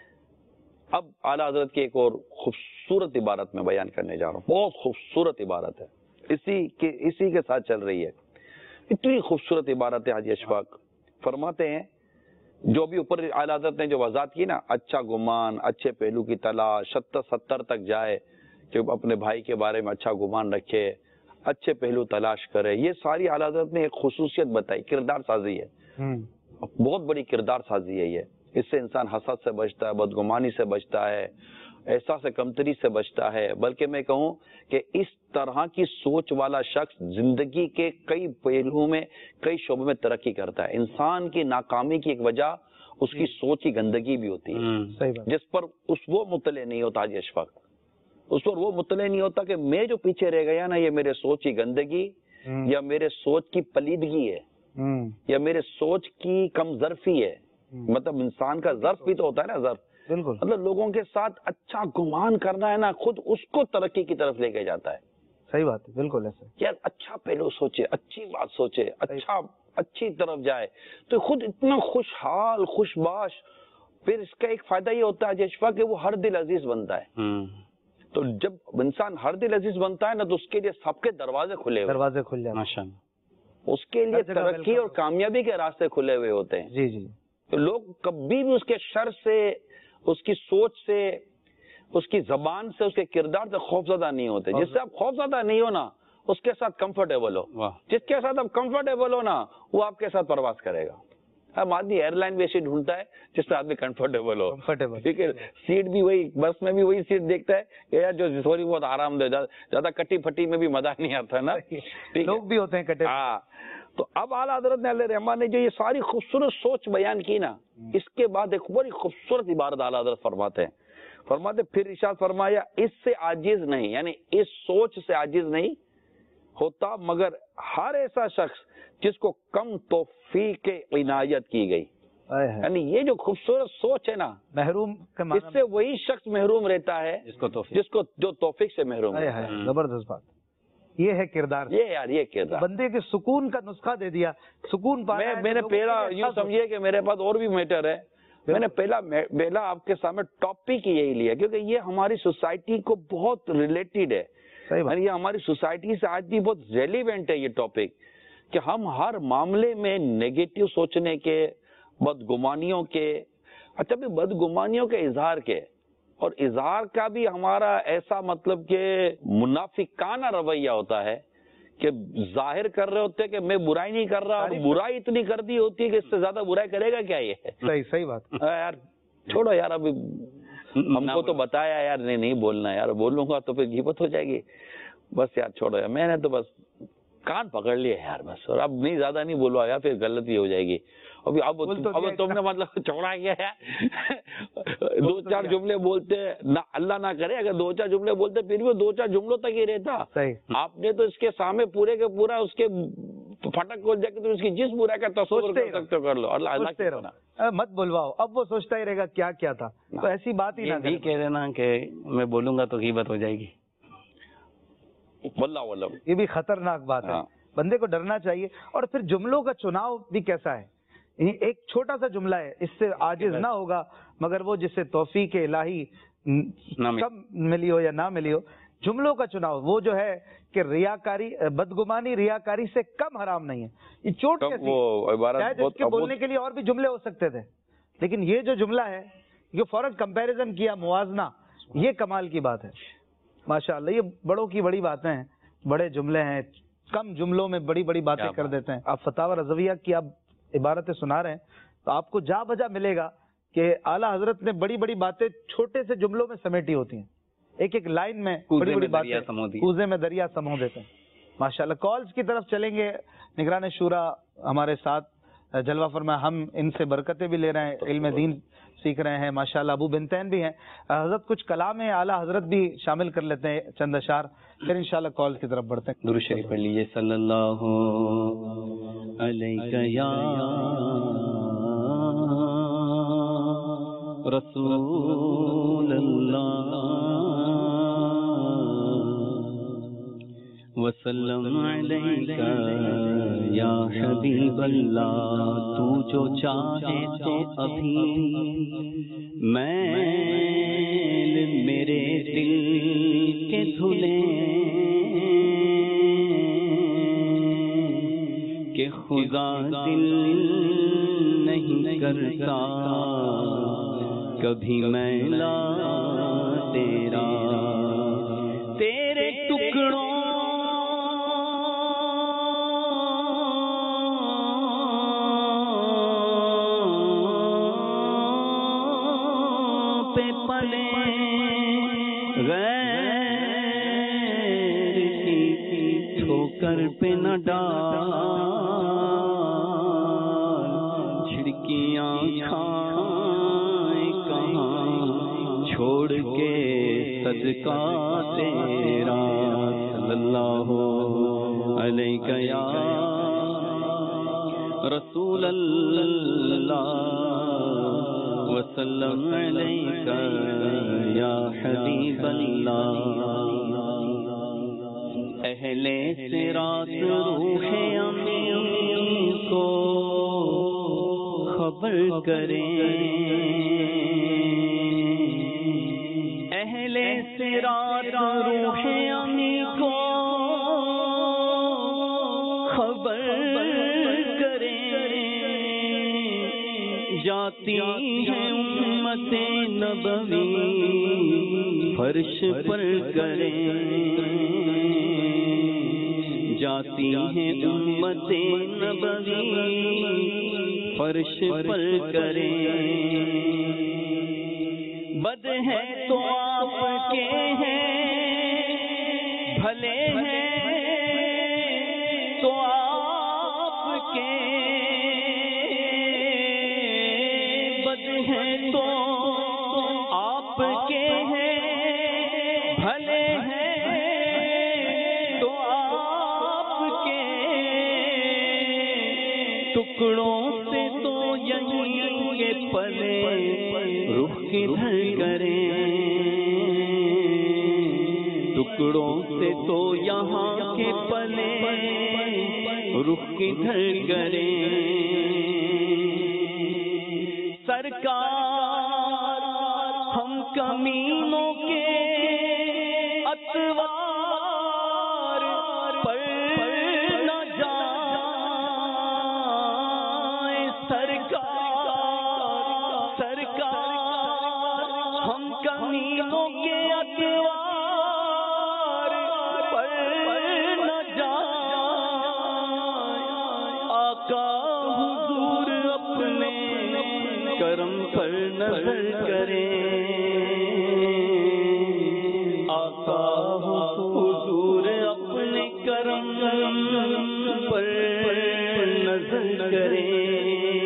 اب اعلیٰ حضرت کی ایک اور خوبصورت عبارت میں بیان کرنے جا رہا ہوں. بہت خوبصورت عبارت ہے، اسی کے ساتھ چل رہی ہے. اتنی خوبصورت عبارت ہے. حاجی اشفاق فرماتے ہیں جو بھی اوپر اعلیٰ حضرت نے جو وضاحت کی نا، اچھا گمان، اچھے پہلو کی تلاش، 70 تک جائے کہ اپنے بھائی کے بارے میں اچھا گمان رکھے، اچھے پہلو تلاش کرے. یہ ساری اعلیٰ حضرت نے ایک خصوصیت بتائی، کردار سازی ہے. بہت بڑی کردار سازی ہے یہ. اس سے انسان حسد سے بچتا ہے، بدگمانی سے بچتا ہے، احساس کمتری سے بچتا ہے. بلکہ میں کہوں کہ اس طرح کی سوچ والا شخص زندگی کے کئی پہلوؤں میں، کئی شعبوں میں ترقی کرتا ہے. انسان کی ناکامی کی ایک وجہ اس کی سوچ کی گندگی بھی ہوتی ہے، جس پر وہ مطلع نہیں ہوتا. حاجی اشفاق اس پر وہ مطلع نہیں ہوتا کہ میں جو پیچھے رہ گیا نا، یہ میرے سوچ کی گندگی یا میرے سوچ کی پلیدگی ہے یا میرے سوچ کی کم ظرفی ہے. مطلب انسان کا ظرف بھی تو ہوتا ہے نا، ظرف بالکل. مطلب لوگوں کے ساتھ اچھا گمان کرنا ہے نا، خود اس کو ترقی کی طرف لے کے جاتا ہے. صحیح بات ہے، بالکل ایسا. یار اچھا پہلو سوچے، اچھی بات سوچے، اچھی طرف جائے تو خود اتنا خوشحال، خوشباش. پھر اس کا ایک فائدہ یہ ہوتا ہے جشفا کہ وہ ہر دل عزیز بنتا ہے. تو جب انسان ہر دل عزیز بنتا ہے نا تو اس کے لیے سب کے دروازے کھل جاتے ہیں. اس کے لیے ترقی اور کامیابی کے راستے کھلے ہوئے ہوتے ہیں. جی جی. تو لوگ کبھی بھی اس کے شر سے، اس کی سوچ سے، اس کی زبان سے، اس کے کردار سے خوف زدہ نہیں ہوتے. جس سے آپ خوف زدہ نہیں ہو نا، اس کے ساتھ کمفرٹیبل ہو. جس کے ساتھ آپ کمفرٹیبل ہو نا، وہ آپ کے ساتھ پرواز کرے گا. اب آدمی ایئر لائن بھی ایسی ڈھونڈتا ہے جس سے آدمی کمفرٹیبل ہو. ٹھیک ہے، سیٹ بھی وہی، بس میں بھی وہی سیٹ دیکھتا ہے کہ یار جو تھوڑی بہت آرام دہ، زیادہ کٹی پھٹی میں بھی مزہ نہیں آتا نا. لوگ بھی ہوتے ہیں کٹے. ہاں، تو اب اعلیٰ حضرت نے علیہ رحمٰن نے جو یہ ساری خوبصورت سوچ بیان کی نا، اس کے بعد ایک بڑی خوبصورت عبارت اعلیٰ حضرت فرماتے پھر ارشاد فرمایا اس سے عاجز نہیں، یعنی اس سوچ سے عاجز نہیں ہوتا مگر ہر ایسا شخص جس کو کم توفیق عنایت کی گئی. یعنی یہ جو خوبصورت سوچ ہے نا، محروم اس سے وہی شخص محروم رہتا ہے جس کو جو توفیق سے محروم ہے. زبردست بات، یہ ہے کردار. یہ کردار بندے کے سکون کا نسخہ دے دیا. سکون پانا میں نے پہلا یوں سمجھیے کہ میرے پاس اور بھی میٹر ہے. میں نے پہلا آپ کے سامنے ٹاپک یہی لیا کیونکہ یہ ہماری سوسائٹی کو بہت ریلیٹڈ ہے. یہ ہماری سوسائٹی سے آج بھی بہت ریلیونٹ ہے یہ ٹاپک، کہ ہم ہر معاملے میں نیگیٹو سوچنے کے، بدگمانیوں کے، اچھا بھی بدگمانیوں کے اظہار کے، اور اظہار کا بھی ہمارا ایسا مطلب کہ منافقانہ رویہ ہوتا ہے کہ ظاہر کر رہے ہوتے ہیں کہ میں برائی نہیں کر رہا، اور برائی اتنی کر دی ہوتی ہے کہ اس سے زیادہ برائی کرے گا کیا. یہ صحیح بات یار چھوڑو یار، ابھی ہم کو تو بتایا یار نہیں بولنا، یار بولوں گا تو پھر غیبت ہو جائے گی. بس یار چھوڑو یار، میں نے تو بس کان پکڑ لیے یار بس، اور اب نہیں زیادہ نہیں بولوا یار، پھر غلطی ہو جائے گی. اب تم نے مطلب چھوڑا گیا ہے. دو چار جملے بولتے نہ، اللہ نہ کرے اگر دو چار جملے بولتے پھر بھی دو چار جملوں تک ہی رہتا. آپ نے تو اس کے سامنے پورے کے پورا اس کے پھٹک کو جا کے تم اس کی جس برا کا تصور کر سکتے ہو کر لو. اللہ مت بلواؤ، اب وہ سوچتا ہی رہے گا کیا تھا. تو ایسی بات ہی نہ کہہ دینا کہ میں بولوں گا تو غیبت ہو جائے گی. واللہ یہ بھی خطرناک بات ہے. بندے کو ڈرنا چاہیے. اور پھر جملوں کا چناؤ بھی کیسا ہے. ایک چھوٹا سا جملہ ہے، اس سے عاجز نہ ہوگا مگر وہ جسے توفیق الہی کم ملی ہو یا نہ ملی ہو. جملوں کا چناؤ وہ جو ہے کہ ریاکاری، بدگمانی ریاکاری سے کم حرام نہیں ہے. یہ چوٹ جس کے بولنے کے لیے اور بھی جملے ہو سکتے تھے، لیکن یہ جو جملہ ہے جو فوراً کمپیریزن کیا، موازنہ، یہ کمال کی بات ہے. ماشاءاللہ یہ بڑوں کی بڑی باتیں ہیں، بڑے جملے ہیں، کم جملوں میں بڑی بڑی باتیں کر دیتے ہیں. آپ فتاوی رضویہ کی آپ عبارتیں سنا رہے ہیں تو آپ کو جا بجا ملے گا کہ اعلیٰ حضرت نے بڑی بڑی باتیں چھوٹے سے جملوں میں سمیٹی ہوتی ہیں. ایک ایک لائن میں بڑی بڑی باتیں کوزے میں دریا سمو دیتے ہیں. ماشاءاللہ کالز کی طرف چلیں گے. نگران شورا ہمارے ساتھ جلوہ فرما، ہم ان سے برکتیں بھی لے رہے ہیں، علم دین سیکھ رہے ہیں. ماشاءاللہ ابو بنتین بھی ہیں. حضرت کچھ کلام اعلیٰ حضرت بھی شامل کر لیتے ہیں، چند اشعار، پھر انشاءاللہ کالز کی طرف بڑھتے ہیں. درود شریف پڑھ لیجیے. صلی اللہ علیہ یا رسول اللہ وسلم علیک یا حبیب اللہ. تو جو چاہے تو ابھی میل میرے دل کے دھلے کہ خدا دل نہیں کرتا کبھی میلا تیرا. تیرے ٹکڑوں پہ پلے غیر کی ٹھوکر پہ نہ ڈال. جھڑکیاں کھائیں کہاں چھوڑ کے صدقہ تیرا. صلی اللہ علیہ یا رسول اللہ وسلم علیک یا حبیب اللہ. اہل صراط روح امین کو خبر کریں، اہل صراط روح امین کو خبر کریں. جاتی ہے امت نبوی فرش پر کریں. جاتی ہے امت نبوی فرش پر کریں. بد ہے تو آپ کے ہیں، بھلے ہیں تو آپ آپ کے ہیں بھلے ہیں تو آپ کے ٹکڑوں سے تو یہیں کے پلے رخ کدھر کریں ٹکڑوں سے تو یہاں کے پلے رخ کدھر کریں سرکار ہم کمینوں کے اتوار پر نہ جائیں سرکار ہم کمینوں کے اتوار پر نہ جائیں آقا حضور اپنے کرم پر نظر کریں آقا حضور اپنے کرم پر نظر کریں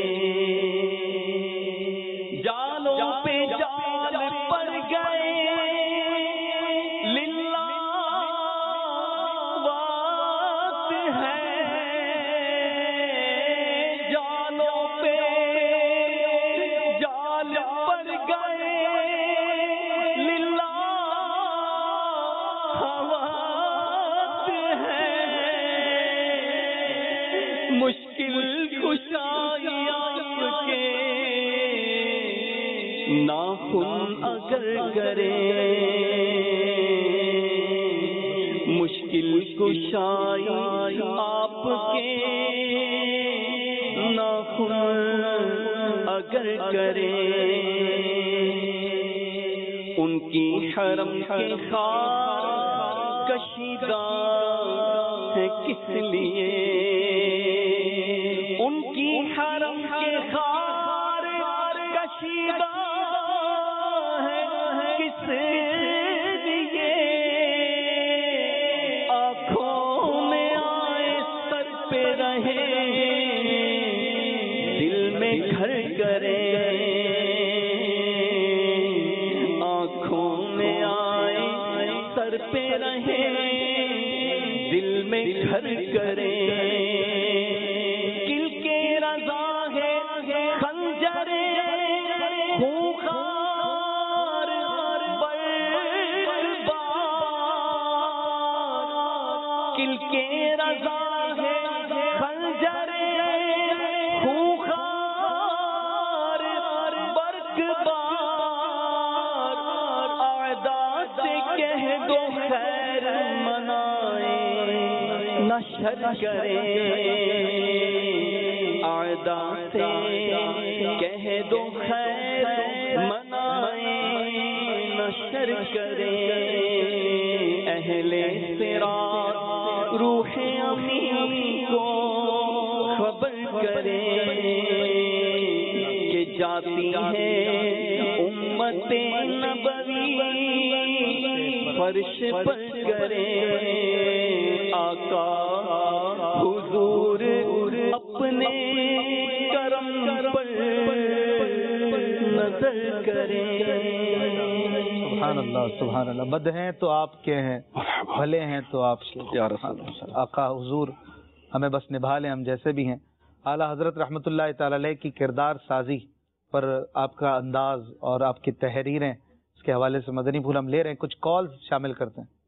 جالوں پہ جال پڑ گئے للہ بات ہے جالوں پہ جال پڑ گئے للہ بات ہے مشکل کشائی آپ کے ناخن اگر کرے مشکل کشائی آپ کے ناخن اگر کرے ان کی حرم کے خار کشیدہ ہے کس لیے ان کی حرم کے خار کشیدہ ہے کس لیے آنکھوں میں آئے سر پہ رہے دل میں گھر کرے آنکھوں میں آئے سر پہ رہے دل میں گھر کرے کل کے رضا ہے خنجر خونخوار برباد کل کے رضا ہے خنجر خونخوار برباد اعداء سے کہہ دو خیر منائے نشر کرے اعداء سے کہہ دو خیر منائے نشر کرے اہل صراط روح امین کو خبر کرے کہ جاتی ہے امت نبوی فرش پر کرے آقا حضور اپنے کرم پر نظر کرے سبحان اللہ سبحان اللہ بد ہیں تو آپ کے ہیں بھلے ہیں تو آپ کے آقا حضور ہمیں بس نبھا لیں ہم جیسے بھی ہیں اعلیٰ حضرت رحمۃ اللہ تعالی علیہ کی کردار سازی پر آپ کا انداز اور آپ کی تحریریں اس کے حوالے سے مدنی پھول ہم لے رہے ہیں کچھ کالز شامل کرتے ہیں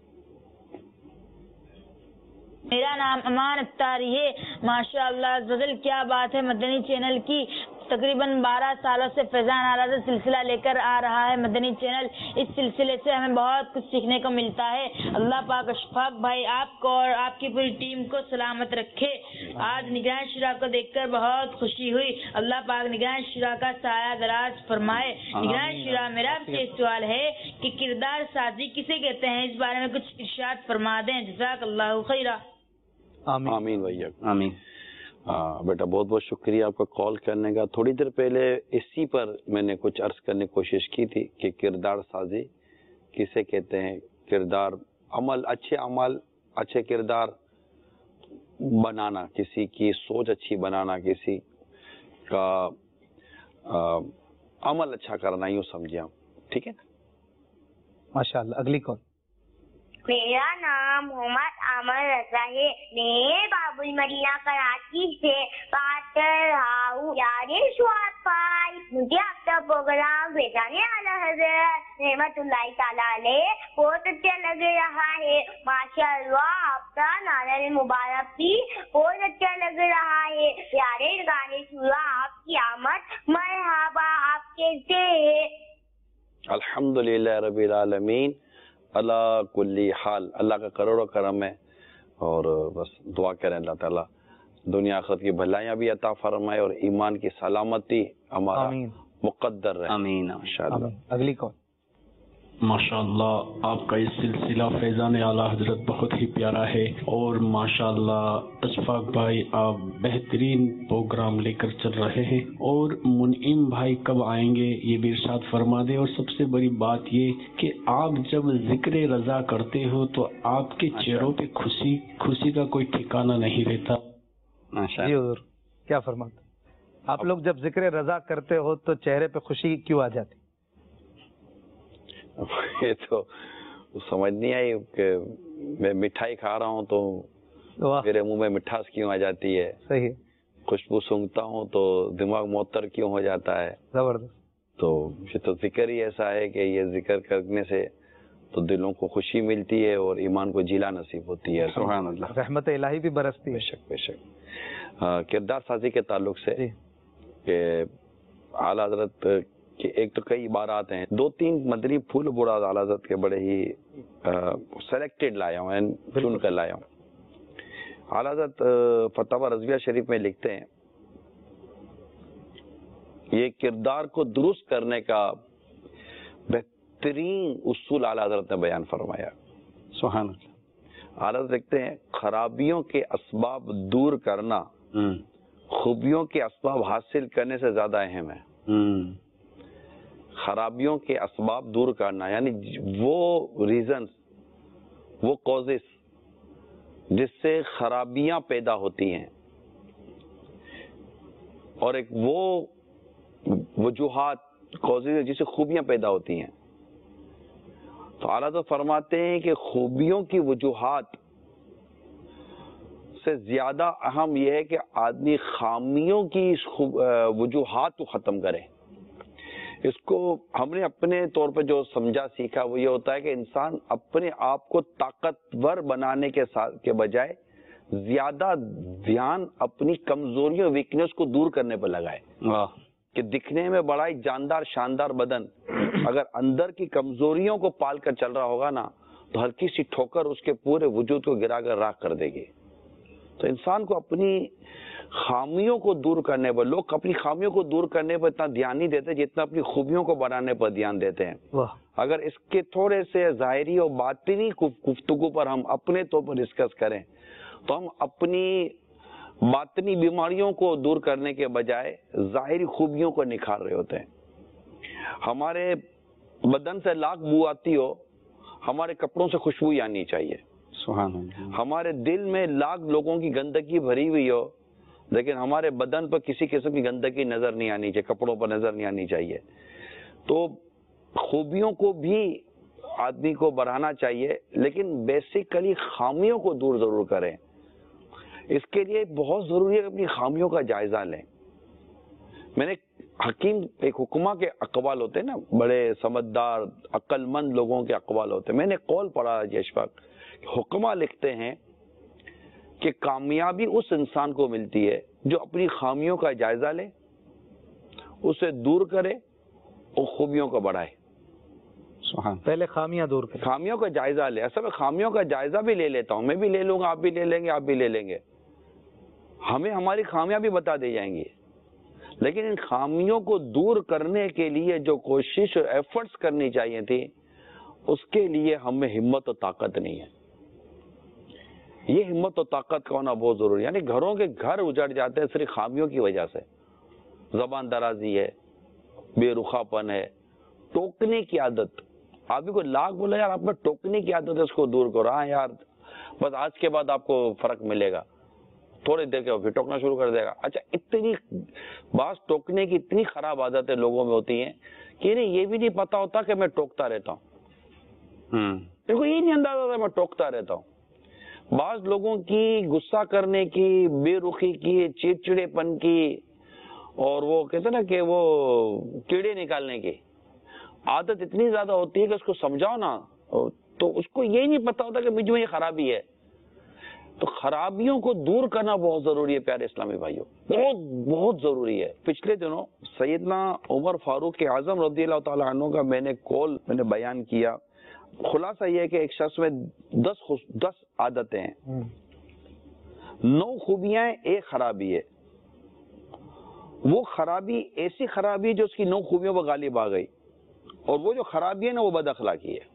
میرا نام امان اختاری ہے ماشاء اللہ کیا بات ہے مدنی چینل کی تقریباً 12 سالوں سے فیضان آراز سلسلہ لے کر آ رہا ہے مدنی چینل اس سلسلے سے ہمیں بہت کچھ سیکھنے کو ملتا ہے اللہ پاک اشفاق بھائی آپ کو اور آپ کی پوری ٹیم کو سلامت رکھے آج نگران شورا کو دیکھ کر بہت خوشی ہوئی اللہ پاک نگران شورا کا سایہ دراز فرمائے نگران شورا میرا آپ سے سوال ہے کہ کردار سازی کسے کہتے ہیں اس بارے میں کچھ ارشاد فرما دیں جزاک اللہ خیرہ آمین بھیا آمین بیٹا بہت بہت شکریہ آپ کا کال کرنے کا تھوڑی دیر پہلے اسی پر میں نے کچھ عرض کرنے کی کوشش کی تھی کہ کردار سازی کسے کہتے ہیں کردار عمل اچھے کردار بنانا کسی کی سوچ اچھی بنانا کسی کا عمل اچھا کرنا یوں سمجھیں ٹھیک ہے. ماشاء اللہ. اگلی کال. میرا نام محمد عامر رضا ہے. میں بابل مدینہ کراچی سے بات کر رہا ہوں. پیارے شعاع بھائی, مجھے آپ کا پروگرام فیضان اعلی حضرت رحمت اللہ تعالیٰ علیہ بہت اچھا لگ رہا ہے. ماشاء اللہ آپ کا نعرہ مبارک بھی بہت اچھا لگ رہا ہے. پیارے گانے سنا, آپ کی آمد مرحبا. آپ کیسے ہیں؟ الحمدللہ رب العالمین اللہ کلی حال. اللہ کا کروڑوں کرم ہے, اور بس دعا کریں اللہ تعالیٰ دنیا آخرت کی بھلائیاں بھی عطا فرمائے اور ایمان کی سلامتی ہمارا آمین. مقدر رہے. آمین. ماشاءاللہ. اگلی کال. ماشاءاللہ آپ کا یہ سلسلہ فیضان اعلیٰ حضرت بہت ہی پیارا ہے, اور ماشاءاللہ اشفاق بھائی آپ بہترین پروگرام لے کر چل رہے ہیں, اور منعم بھائی کب آئیں گے یہ بھی ارشاد فرما دیں. اور سب سے بڑی بات یہ کہ آپ جب ذکر رضا کرتے ہو تو آپ کے چہروں پہ خوشی کا کوئی ٹھکانہ نہیں رہتا. جی حضور کیا فرماتے؟ آپ لوگ جب ذکر رضا کرتے ہو تو چہرے پہ خوشی کیوں آ جاتی؟ یہ تو سمجھ نہیں آئی کہ میں مٹھائی کھا رہا ہوں تو میرے منہ میں مٹھاس کیوں آ جاتی ہے. صحیح. خوشبو سونگھتا ہوں تو دماغ معطر کیوں ہو جاتا ہے. زبردست. تو یہ تو ذکر ہی ایسا ہے کہ یہ ذکر کرنے سے تو دلوں کو خوشی ملتی ہے اور ایمان کو جیلا نصیب ہوتی ہے. سبحان اللہ. رحمت الہی بھی برستی ہے. بے شک بے شک. کردار سازی کے تعلق سے کہ اعلیٰ حضرت کہ ایک تو کئی عبارات ہیں, 2-3 مدنی پھول براد اعلیٰ حضرت کے بڑے ہی سلیکٹڈ لایا ہوں, چن کر لایا ہوں. اعلیٰ حضرت فتاوی رضویہ شریف میں لکھتے ہیں یہ کردار کو درست کرنے کا بہترین اصول اعلیٰ حضرت نے بیان فرمایا. سبحان اللہ. اعلیٰ حضرت لکھتے ہیں خرابیوں کے اسباب دور کرنا خوبیوں کے اسباب حاصل کرنے سے زیادہ اہم ہے. خرابیوں کے اسباب دور کرنا یعنی وہ ریزنز, وہ کازز جس سے خرابیاں پیدا ہوتی ہیں, اور ایک وہ وجوہات کازز جس سے خوبیاں پیدا ہوتی ہیں. تو اعلیٰ تو فرماتے ہیں کہ خوبیوں کی وجوہات سے زیادہ اہم یہ ہے کہ آدمی خامیوں کی وجوہات کو ختم کرے. اس کو ہم نے اپنے طور پہ جو سمجھا سیکھا وہ یہ ہوتا ہے کہ انسان اپنے آپ کو طاقتور بنانے کے بجائے زیادہ دھیان اپنی کمزوریوں ویکنیس کو دور کرنے پہ لگائے. کہ دکھنے میں بڑا ہی جاندار شاندار بدن اگر اندر کی کمزوریوں کو پال کر چل رہا ہوگا نا تو ہلکی سی ٹھوکر اس کے پورے وجود کو گرا کر راکھ کر دے گی. تو انسان کو اپنی خامیوں کو دور کرنے پر, لوگ اپنی خامیوں کو دور کرنے پر اتنا دھیان نہیں دیتے جتنا اپنی خوبیوں کو بڑھانے پر دھیان دیتے ہیں. اگر اس کے تھوڑے سے ظاہری اور باطنی گفتگو پر ہم اپنے طور پر ڈسکس کریں تو ہم اپنی باطنی بیماریوں کو دور کرنے کے بجائے ظاہری خوبیوں کو نکھار رہے ہوتے ہیں. ہمارے بدن سے لاکھ بو آتی ہو, ہمارے کپڑوں سے خوشبو آنی چاہیے. ہمارے دل میں لاکھ لوگوں کی گندگی بھری ہوئی ہو لیکن ہمارے بدن پر کسی قسم کی گندگی نظر نہیں آنی چاہیے, کپڑوں پر نظر نہیں آنی چاہیے. تو خوبیوں کو بھی آدمی کو بڑھانا چاہیے لیکن بیسیکلی خامیوں کو دور ضرور کریں. اس کے لیے بہت ضروری ہے کہ اپنی خامیوں کا جائزہ لیں. میں نے حکیم ایک حکمہ کے اقوال ہوتے ہیں نا, بڑے سمجھدار عقل مند لوگوں کے اقوال ہوتے ہیں. میں نے قول پڑھا اشفاق, حکمہ لکھتے ہیں کہ کامیابی اس انسان کو ملتی ہے جو اپنی خامیوں کا جائزہ لے, اسے دور کرے اور خوبیوں کو بڑھائے. پہلے خامیاں دور کرے, خامیوں کا جائزہ لے. اصل میں خامیوں کا جائزہ بھی لے لیتا ہوں, میں بھی لے لوں گا, آپ بھی لے لیں گے, آپ بھی لے لیں گے. ہمیں ہماری خامیاں بھی بتا دی جائیں گی لیکن ان خامیوں کو دور کرنے کے لیے جو کوشش اور ایفرٹس کرنی چاہیے تھی اس کے لیے ہمیں ہمت و طاقت نہیں ہے. یہ ہمت و طاقت کا ہونا بہت ضروری ہے. یعنی گھروں کے گھر اجڑ جاتے ہیں صرف خامیوں کی وجہ سے. زبان درازی ہے, بے رخا پن ہے, ٹوکنے کی عادت. آدمی کو لاکھ بولا یار آپ میں ٹوکنے کی عادت ہے, اس کو دور کرو. ہاں یار بس آج کے بعد آپ کو فرق ملے گا. تھوڑی دیر کے پھر ٹوکنا شروع کر دے گا. اچھا اتنی بعض ٹوکنے کی اتنی خراب عادتیں لوگوں میں ہوتی ہیں کہ انہیں یہ بھی نہیں پتا ہوتا کہ میں ٹوکتا رہتا ہوں. ان کو یہ نہیں اندازہ ہوتا میں ٹوکتا رہتا ہوں. بعض لوگوں کی غصہ کرنے کی, بے رخی کی, چڑچڑے پن کی, اور وہ کہتے ہیں نا کہ وہ کیڑے نکالنے کی عادت اتنی زیادہ ہوتی ہے کہ اس کو سمجھاؤ نا تو اس کو یہ نہیں پتا ہوتا کہ مجھ میں یہ خرابی ہے. تو خرابیوں کو دور کرنا بہت ضروری ہے پیارے اسلامی بھائیوں, بہت بہت ضروری ہے. پچھلے دنوں سیدنا عمر فاروق اعظم رضی اللہ تعالیٰ عنہ کا میں نے بیان کیا. خلاصہ یہ ہے کہ ایک شخص میں 10 عادتیں ہیں, 9 خوبیاں ہیں, 1 خرابی ہے. وہ خرابی ایسی خرابی ہے جو اس کی 9 خوبیوں پر غالب آ گئی, اور وہ جو خرابی ہے نا وہ بد اخلاقی ہے.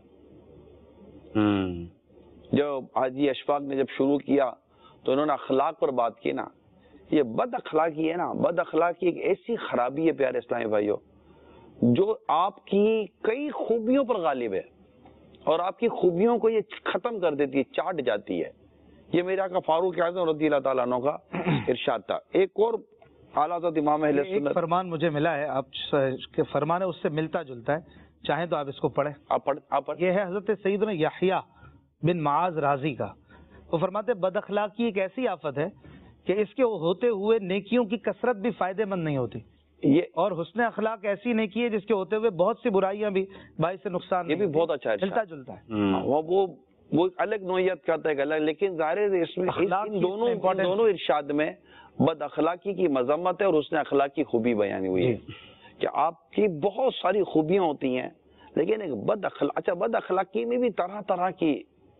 جب حاجی اشفاق نے جب شروع کیا تو انہوں نے اخلاق پر بات کی نا. یہ بد اخلاقی ہے نا, بد اخلاقی ایک ایسی خرابی ہے پیارے اسلامی بھائیوں جو آپ کی کئی خوبیوں پر غالب ہے, اور آپ کی خوبیوں کو یہ ختم کر دیتی ہے, چاٹ جاتی ہے. یہ میرے آقا فاروق اعظم رضی اللہ تعالیٰ عنہ کا ارشاد تھا. ایک اور اعلیٰ حضرت امام اہل سنت, ایک فرمان مجھے ملا ہے, آپ کے فرمان ہے اس سے ملتا جلتا ہے, چاہیں تو آپ اس کو پڑھیں. آپ پڑھ. یہ ہے حضرت سیدنا یحییٰ بن معاذ رازی کا. وہ فرماتے بد اخلاقی ایک ایسی آفت ہے کہ اس کے ہوتے ہوئے نیکیوں کی کثرت بھی فائدے مند نہیں ہوتی, اور حسن اخلاق ایسی نیکی ہے جس کے ہوتے ہوئے بہت سی برائیاں بھی باعث نقصان. یہ بھی بہت اچھا ہے, ملتا جلتا ہے. وہ الگ نوعیت کا ہے الگ, لیکن ظاہر ہے اس میں ان دونوں ارشاد میں بد اخلاقی کی مذمت ہے اور حسن اخلاق کی خوبی بیان ہوئی ہے کہ آپ کی بہت ساری خوبیاں ہوتی ہیں لیکن ایک بد اخلاقی میں بھی طرح طرح کی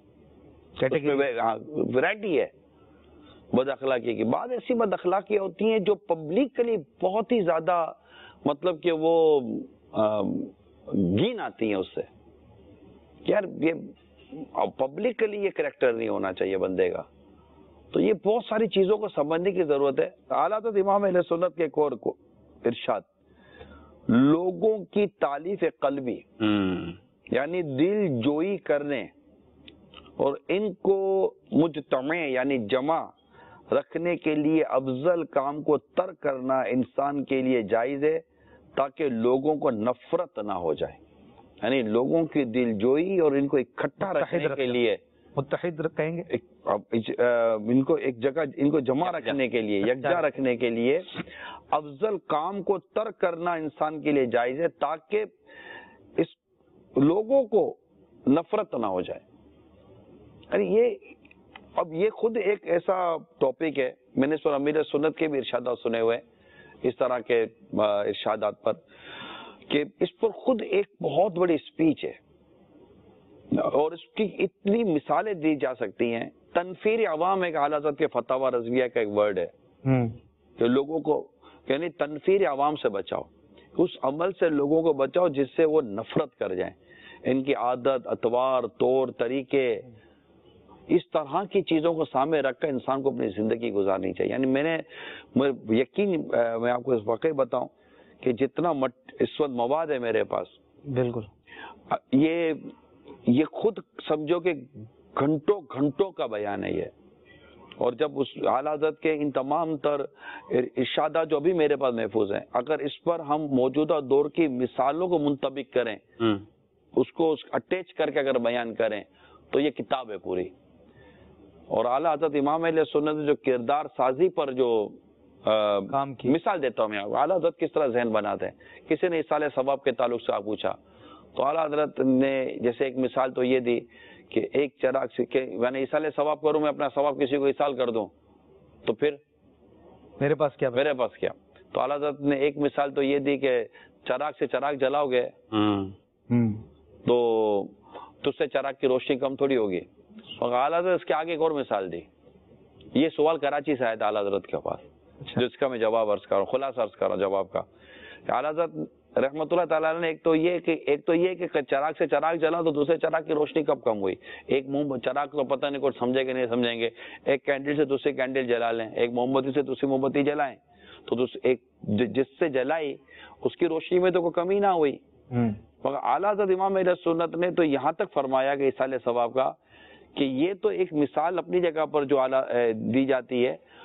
ورائٹی ہے. بد اخلاقی کی بعض ایسی بد اخلاقیاں ہوتی ہیں جو پبلکلی بہت ہی زیادہ مطلب کہ وہ گھین آتی ہیں اس سے, یار یہ پبلکلی یہ کریکٹر نہیں ہونا چاہیے بندے کا. تو یہ بہت ساری چیزوں کو سمجھنے کی ضرورت ہے. اعلیٰ حضرت امام اہل سنت کے ایک اور ارشاد, لوگوں کی تالیف قلبی یعنی دل جوئی کرنے اور ان کو مجتمع یعنی جمع رکھنے کے لیے افضل کام کو ترک کرنا انسان کے لیے جائز ہے تاکہ لوگوں کو نفرت نہ ہو جائے. یعنی لوگوں کی دل جوئی اور ان کو اکٹھا رکھنے کے لیے, متحد کہیں گے, ان کو ایک جگہ ان کو جمع رکھنے کے لیے, یکجا رکھنے کے لیے افضل کام کو ترک کرنا انسان کے لیے جائز ہے تاکہ اس لوگوں کو نفرت نہ ہو جائے. اب یہ خود ایک ایسا ٹاپک ہے, میں نے امیر سنت کے بھی ارشادات سنے ہوئے اس طرح کے ارشادات پر کہ اس پر خود ایک بہت بڑی اسپیچ ہے اور اس کی اتنی مثالیں دی جا سکتی ہیں. تنفیر عوام ایک اعلیٰ حضرت کے فتاوی رضویہ کا ایک ورڈ ہے کہ لوگوں کو یعنی تنفیر عوام سے بچاؤ, اس عمل سے لوگوں کو بچاؤ جس سے وہ نفرت کر جائیں. ان کی عادت, اطوار, طور طریقے, اس طرح کی چیزوں کو سامنے رکھ کر انسان کو اپنی زندگی گزارنی چاہیے. یعنی میں آپ کو اس واقعی بتاؤں کہ جتنا اس وقت مواد ہے میرے پاس, بالکل یہ خود سمجھو کہ گھنٹوں کا بیان ہے یہ. اور جب اس اعلیٰ حضرت کے ان تمام تر ارشادات جو ابھی میرے پاس محفوظ ہیں, اگر اس پر ہم موجودہ دور کی مثالوں کو منطبق کریں, اس کو اٹیچ کر کے اگر بیان کریں تو یہ کتاب ہے پوری. اور اعلیٰ حضرت امام اہل سنت نے جو کردار سازی پر جو کام کی مثال دیتا ہوں میں, اعلیٰ حضرت کس طرح ذہن بناتے ہیں. کسی نے اصال ثواب کے تعلق سے آپ پوچھا تو اعلیٰ حضرت نے جیسے ایک مثال تو یہ دی کہ ایک چراغ سے میں نے اصال ثواب کروں, میں اپنا ثواب کسی کو اصال کر دوں تو پھر میرے پاس کیا. تو اعلیٰ حضرت نے ایک مثال تو یہ دی کہ چراغ سے چراغ جلاؤ گے تو تجھ سے چراغ کی روشنی کم تھوڑی ہوگی. اعلیٰ حضرت اس کے آگے ایک اور مثال دی. یہ سوال کراچی سے آیا تھا اعلیٰ حضرت کے پاس, جس کا میں جواب عرض کر رہا ہوں, خلاصہ عرض کر رہا ہوں جواب کا. اعلیٰ حضرت رحمۃ اللہ تعالیٰ نے ایک تو یہ کہ چراغ سے چراغ جلا تو دوسرے چراغ کی روشنی کب کم ہوئی. ایک چراغ تو پتہ نہیں کوئی سمجھے گا نہیں سمجھیں گے, ایک کینڈل سے دوسری کینڈل جلا لیں, ایک موم بتی سے دوسری موم بتی جلائیں تو ایک جس سے جلائی اس کی روشنی میں تو کوئی کمی نہ ہوئی. مگر اعلیٰ حضرت امام اہل سنت نے تو یہاں تک فرمایا کہ اصال ثواب کا کہ یہ تو ایک مثال اپنی جگہ پر جو دی جاتی ہے,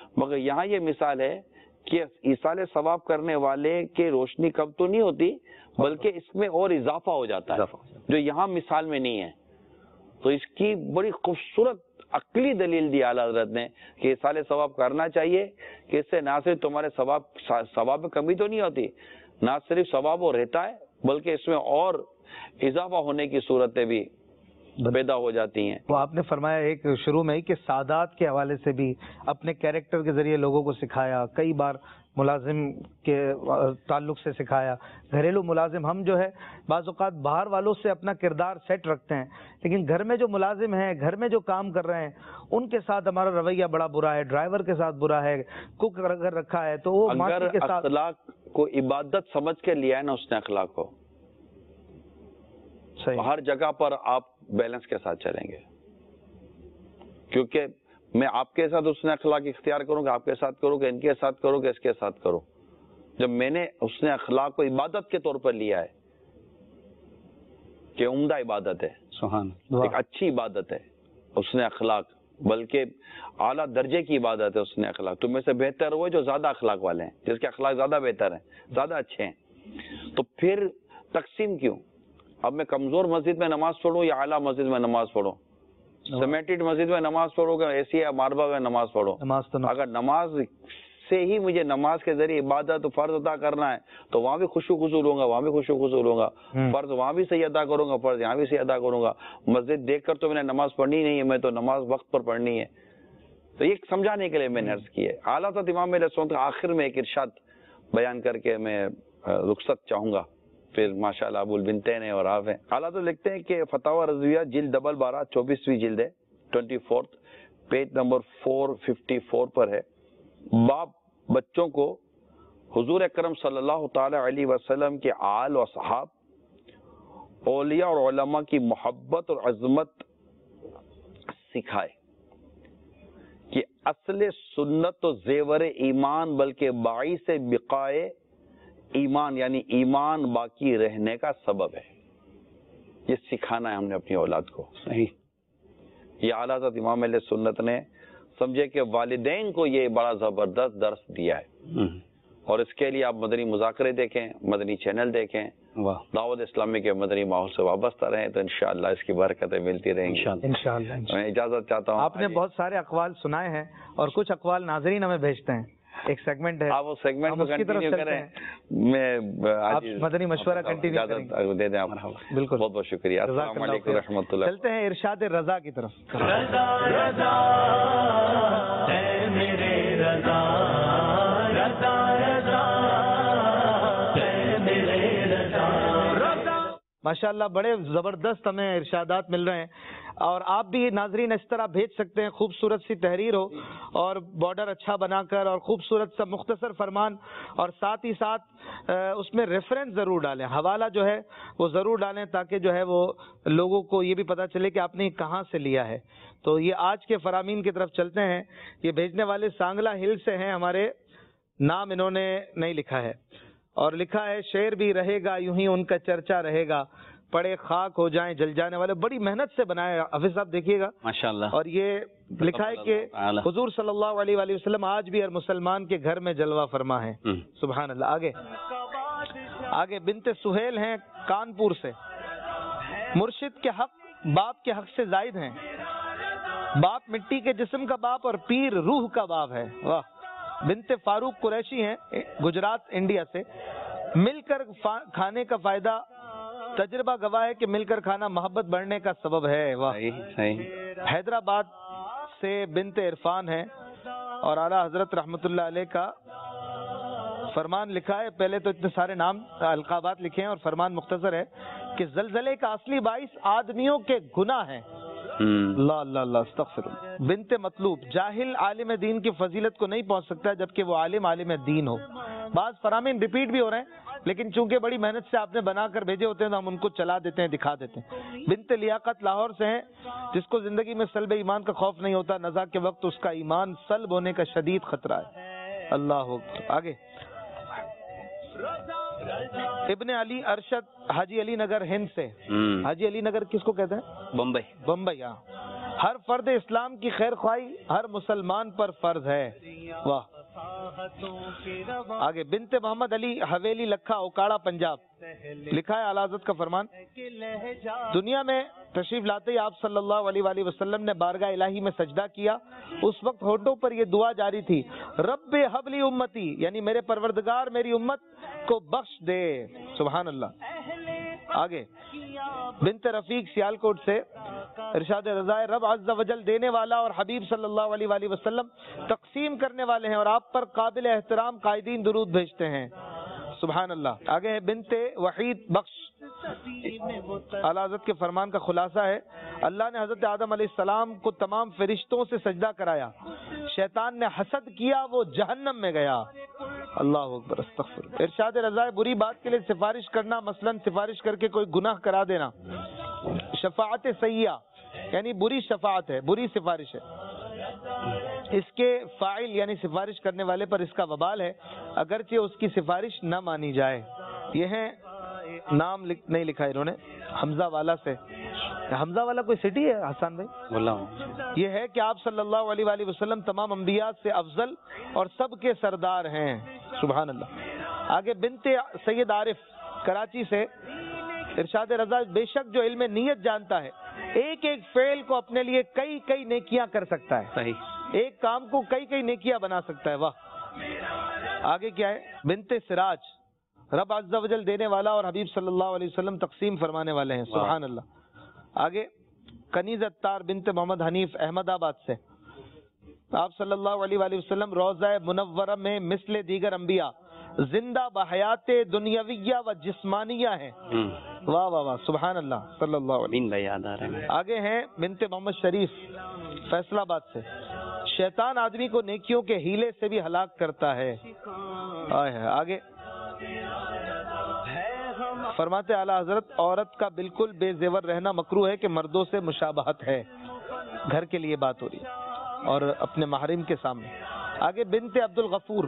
مگر یہاں یہ مثال ہے کہ ایصال ثواب کرنے والے کی روشنی کم تو نہیں ہوتی بلکہ اس میں اور اضافہ ہو جاتا ہے جو یہاں مثال میں نہیں ہے. تو اس کی بڑی خوبصورت عقلی دلیل دی اعلیٰ حضرت نے کہ ایصال ثواب کرنا چاہیے کہ اس سے نہ صرف تمہارے ثواب میں کمی تو نہیں ہوتی, نہ صرف ثواب وہ رہتا ہے بلکہ اس میں اور اضافہ ہونے کی صورتیں بھی پیدا ہو جاتی ہیں. وہ آپ نے فرمایا ایک شروع میں ہی کہ سادات کے حوالے سے بھی اپنے کیریکٹر کے ذریعے لوگوں کو سکھایا, کئی بار ملازم کے تعلق سے سکھایا. گھریلو ملازم ہم جو ہے بعض اوقات باہر والوں سے اپنا کردار سیٹ رکھتے ہیں, لیکن گھر میں جو ملازم ہیں, گھر میں جو کام کر رہے ہیں, ان کے ساتھ ہمارا رویہ بڑا برا ہے, ڈرائیور کے ساتھ برا ہے, کوک اگر رکھا ہے تو وہ اگر کے ساتھ اخلاق کو عبادت سمجھ کے لیا ہے نا اس نے اخلاق کو, ہر جگہ پر آپ بیلنس کے ساتھ چلیں گے. کیونکہ میں آپ کے ساتھ اس نے اخلاق اختیار کروں گا, آپ کے ساتھ کروں گا, ان کے ساتھ کروں گا, اس کے ساتھ کروں. جب میں نے اس نے اخلاق کو عبادت کے طور پر لیا ہے کہ عمدہ عبادت ہے, سبحان ایک اچھی عبادت ہے اس نے اخلاق, بلکہ اعلیٰ درجے کی عبادت ہے اس نے اخلاق. تم میں سے بہتر وہ جو زیادہ اخلاق والے ہیں, جس کے اخلاق زیادہ بہتر ہیں, زیادہ اچھے ہیں. تو پھر تقسیم کیوں؟ اب میں کمزور مسجد میں نماز پڑھوں یا اعلیٰ مسجد میں نماز پڑھوں, سیمیٹڈ مسجد میں نماز پڑھو گا, ایسی یا ماربا میں نماز پڑھو. اگر نماز سے ہی مجھے نماز کے ذریعے عبادت فرض ادا کرنا ہے تو وہاں بھی خوشو خضوع لوں گا, وہاں بھی خوشو خضوع لوں گا. فرض وہاں بھی صحیح ادا کروں گا, فرض یہاں بھی صحیح ادا کروں گا. مسجد دیکھ کر تو میں نے نماز پڑھنی نہیں ہے, میں تو نماز وقت پر پڑھنی ہے. تو یہ سمجھانے کے لیے میں نے عرض کی ہے. اعلیٰ حضرت امام علیہ السلام کا آخر میں ایک ارشاد بیان کر کے میں رخصت چاہوں گا, پھر ماشاءاللہ ابو البنتین ہیں اور آپ ہیں. اعلیٰ تو لکھتے ہیں کہ فتاوی رضویہ جلد 12 24ویں جلد ہے, 24 پیج نمبر 454 پر ہے. باپ بچوں کو حضور اکرم صلی اللہ تعالی علیہ وسلم کے آل و صحاب, اولیاء اور علماء کی محبت اور عظمت سکھائے کہ اصل سنت و زیور ایمان بلکہ باعث بقائے ایمان یعنی ایمان باقی رہنے کا سبب ہے. یہ سکھانا ہے ہم نے اپنی اولاد کو. صحیح. یہ اعلیٰ حضرت امام علیہ سنت نے سمجھے کہ والدین کو یہ بڑا زبردست درس دیا ہے, اور اس کے لیے آپ مدنی مذاکرے دیکھیں, مدنی چینل دیکھیں, دعوت اسلامی کے مدنی ماحول سے وابستہ رہیں تو انشاءاللہ اس کی برکتیں ملتی رہیں گی انشاءاللہ. میں اجازت چاہتا ہوں. آپ نے بہت سارے اقوال سنائے ہیں اور کچھ اقوال ناظرین ہمیں بھیجتے ہیں. ایک سیگمنٹ ہے, آپ وہ سیگمنٹ کو کنٹینیو کریں. میں آپ مدنی مشورہ کنٹینیو اجازت دے دیں آپ. بالکل, بہت بہت شکریہ. السلام علیکم ورحمۃ اللہ. چلتے ہیں ارشاد رضا کی طرف. ماشاءاللہ بڑے زبردست ہمیں ارشادات مل رہے ہیں, اور آپ بھی ناظرین اس طرح بھیج سکتے ہیں. خوبصورت سی تحریر ہو اور بارڈر اچھا بنا کر, اور خوبصورت سا مختصر فرمان, اور ساتھ ہی ساتھ اس میں ریفرنس ضرور ڈالیں, حوالہ جو ہے وہ ضرور ڈالیں, تاکہ جو ہے وہ لوگوں کو یہ بھی پتہ چلے کہ آپ نے کہاں سے لیا ہے. تو یہ آج کے فرامین کی طرف چلتے ہیں. یہ بھیجنے والے سانگلا ہل سے ہیں, ہمارے نام انہوں نے نہیں لکھا ہے, اور لکھا ہے شعر بھی رہے گا یوں ہی ان کا چرچا رہے گا, پڑے خاک ہو جائیں جل جانے والے. بڑی محنت سے بنایا حافظ صاحب, دیکھیے گا ماشاءاللہ. اور یہ لکھا ہے کہ حضور صلی اللہ علیہ وآلہ وسلم آج بھی ہر مسلمان کے گھر میں جلوہ فرما ہے. سبحان اللہ. آگے بنت سہیل ہیں کانپور سے. مرشد کے حق باپ کے حق سے زائد ہیں, باپ مٹی کے جسم کا باپ اور پیر روح کا باپ ہے. واہ. بنت فاروق قریشی ہیں گجرات انڈیا سے. مل کر کھانے کا فائدہ تجربہ گواہ ہے کہ مل کر کھانا محبت بڑھنے کا سبب ہے. واہ. حیدرآباد سے بنت عرفان ہے, اور اعلیٰ حضرت رحمت اللہ علیہ کا فرمان لکھا ہے. پہلے تو اتنے سارے نام القابات لکھے ہیں, اور فرمان مختصر ہے کہ زلزلے کا اصلی باعث آدمیوں کے گناہ ہیں. اللہ اللہ اللہ استغفر. بنت مطلوب, جاہل عالم دین کی فضیلت کو نہیں پہنچ سکتا جبکہ وہ عالم دین ہو. بعض فرامین ریپیٹ بھی ہو رہے ہیں, لیکن چونکہ بڑی محنت سے آپ نے بنا کر بھیجے ہوتے ہیں تو ہم ان کو چلا دیتے ہیں, دکھا دیتے ہیں. بنت لیاقت لاہور سے ہیں, جس کو زندگی میں سلب ایمان کا خوف نہیں ہوتا, نزا کے وقت اس کا ایمان سلب ہونے کا شدید خطرہ ہے. اللہ اکبر. آگے ابن علی ارشد حاجی علی نگر ہند سے. حاجی علی نگر کس کو کہتے ہیں؟ بمبئی. بمبئی. ہاں. ہر فرد اسلام کی خیر خواہی ہر مسلمان پر فرض ہے. واہ. آگے بنت محمد علی حویلی لکھا اوکاڑا پنجاب لکھا ہے اعلیٰ حضرت کا فرمان. دنیا میں تشریف لاتے ہی آپ صلی اللہ علیہ وآلہ وسلم نے بارگاہ الہی میں سجدہ کیا. اس وقت ہونٹوں پر یہ دعا جاری تھی, رب حبلی امتی, یعنی میرے پروردگار میری امت کو بخش دے. سبحان اللہ. آگے بنت رفیق سیالکوٹ سے ارشاد رضا ہے, رب عز و جل دینے والا اور حبیب صلی اللہ علیہ وآلہ وسلم تقسیم کرنے والے ہیں اور آپ پر قابل احترام قائدین درود بھیجتے ہیں. سبحان اللہ. آگے ہے بنت وحید بخش. اعلیٰ حضرت کے فرمان کا خلاصہ ہے, اللہ نے حضرت آدم علیہ السلام کو تمام فرشتوں سے سجدہ کرایا, شیطان نے حسد کیا, وہ جہنم میں گیا. اللہ اکبر. استغفر. ارشاد رضا ہے, بری بات کے لیے سفارش کرنا, مثلا سفارش کر کے کوئی گناہ کرا دینا, شفاعت سیئہ یعنی بری شفاعت ہے, بری سفارش ہے. اس کے فاعل یعنی سفارش کرنے والے پر اس کا وبال ہے, اگرچہ اس کی سفارش نہ مانی جائے. یہ ہے نام نہیں لکھا انہوں نے, حمزہ والا سے. حمزہ والا کوئی سٹی ہے حسان بھائی؟ یہ ہے کہ آپ صلی اللہ علیہ وآلہ وسلم تمام انبیاء سے افضل اور سب کے سردار ہیں. سبحان اللہ. آگے بنت سید عارف کراچی سے ارشاد رضا, بے شک جو علم نیت جانتا ہے ایک ایک فعل کو اپنے لیے کئی کئی نیکیاں کر سکتا ہے. صحیح. ایک کام کو کئی کئی نیکیاں بنا سکتا ہے. واہ. آگے کیا ہے, بنت سراج, رب عز و جل دینے والا اور حبیب صلی اللہ علیہ وسلم تقسیم فرمانے والے ہیں. سبحان اللہ. آگے کنیز اتار بنت محمد حنیف احمد آباد سے, آپ صلی اللہ علیہ وآلہ وسلم روضہ منورہ میں مثل دیگر انبیاء زندہ بحیات دنیاویہ و جسمانیہ ہیں. واہ واہ واہ. سبحان اللہ. صلی اللہ علیہ وسلم. آگے ہیں بنت محمد شریف فیصل آباد سے, شیطان آدمی کو نیکیوں کے ہیلے سے بھی ہلاک کرتا ہے. آگے فرماتے اعلیٰ حضرت, عورت کا بالکل بے زیور رہنا مکروہ ہے کہ مردوں سے مشابہت ہے. گھر کے لیے بات ہو رہی ہے اور اپنے محرم کے سامنے. آگے بنت عبد الغفور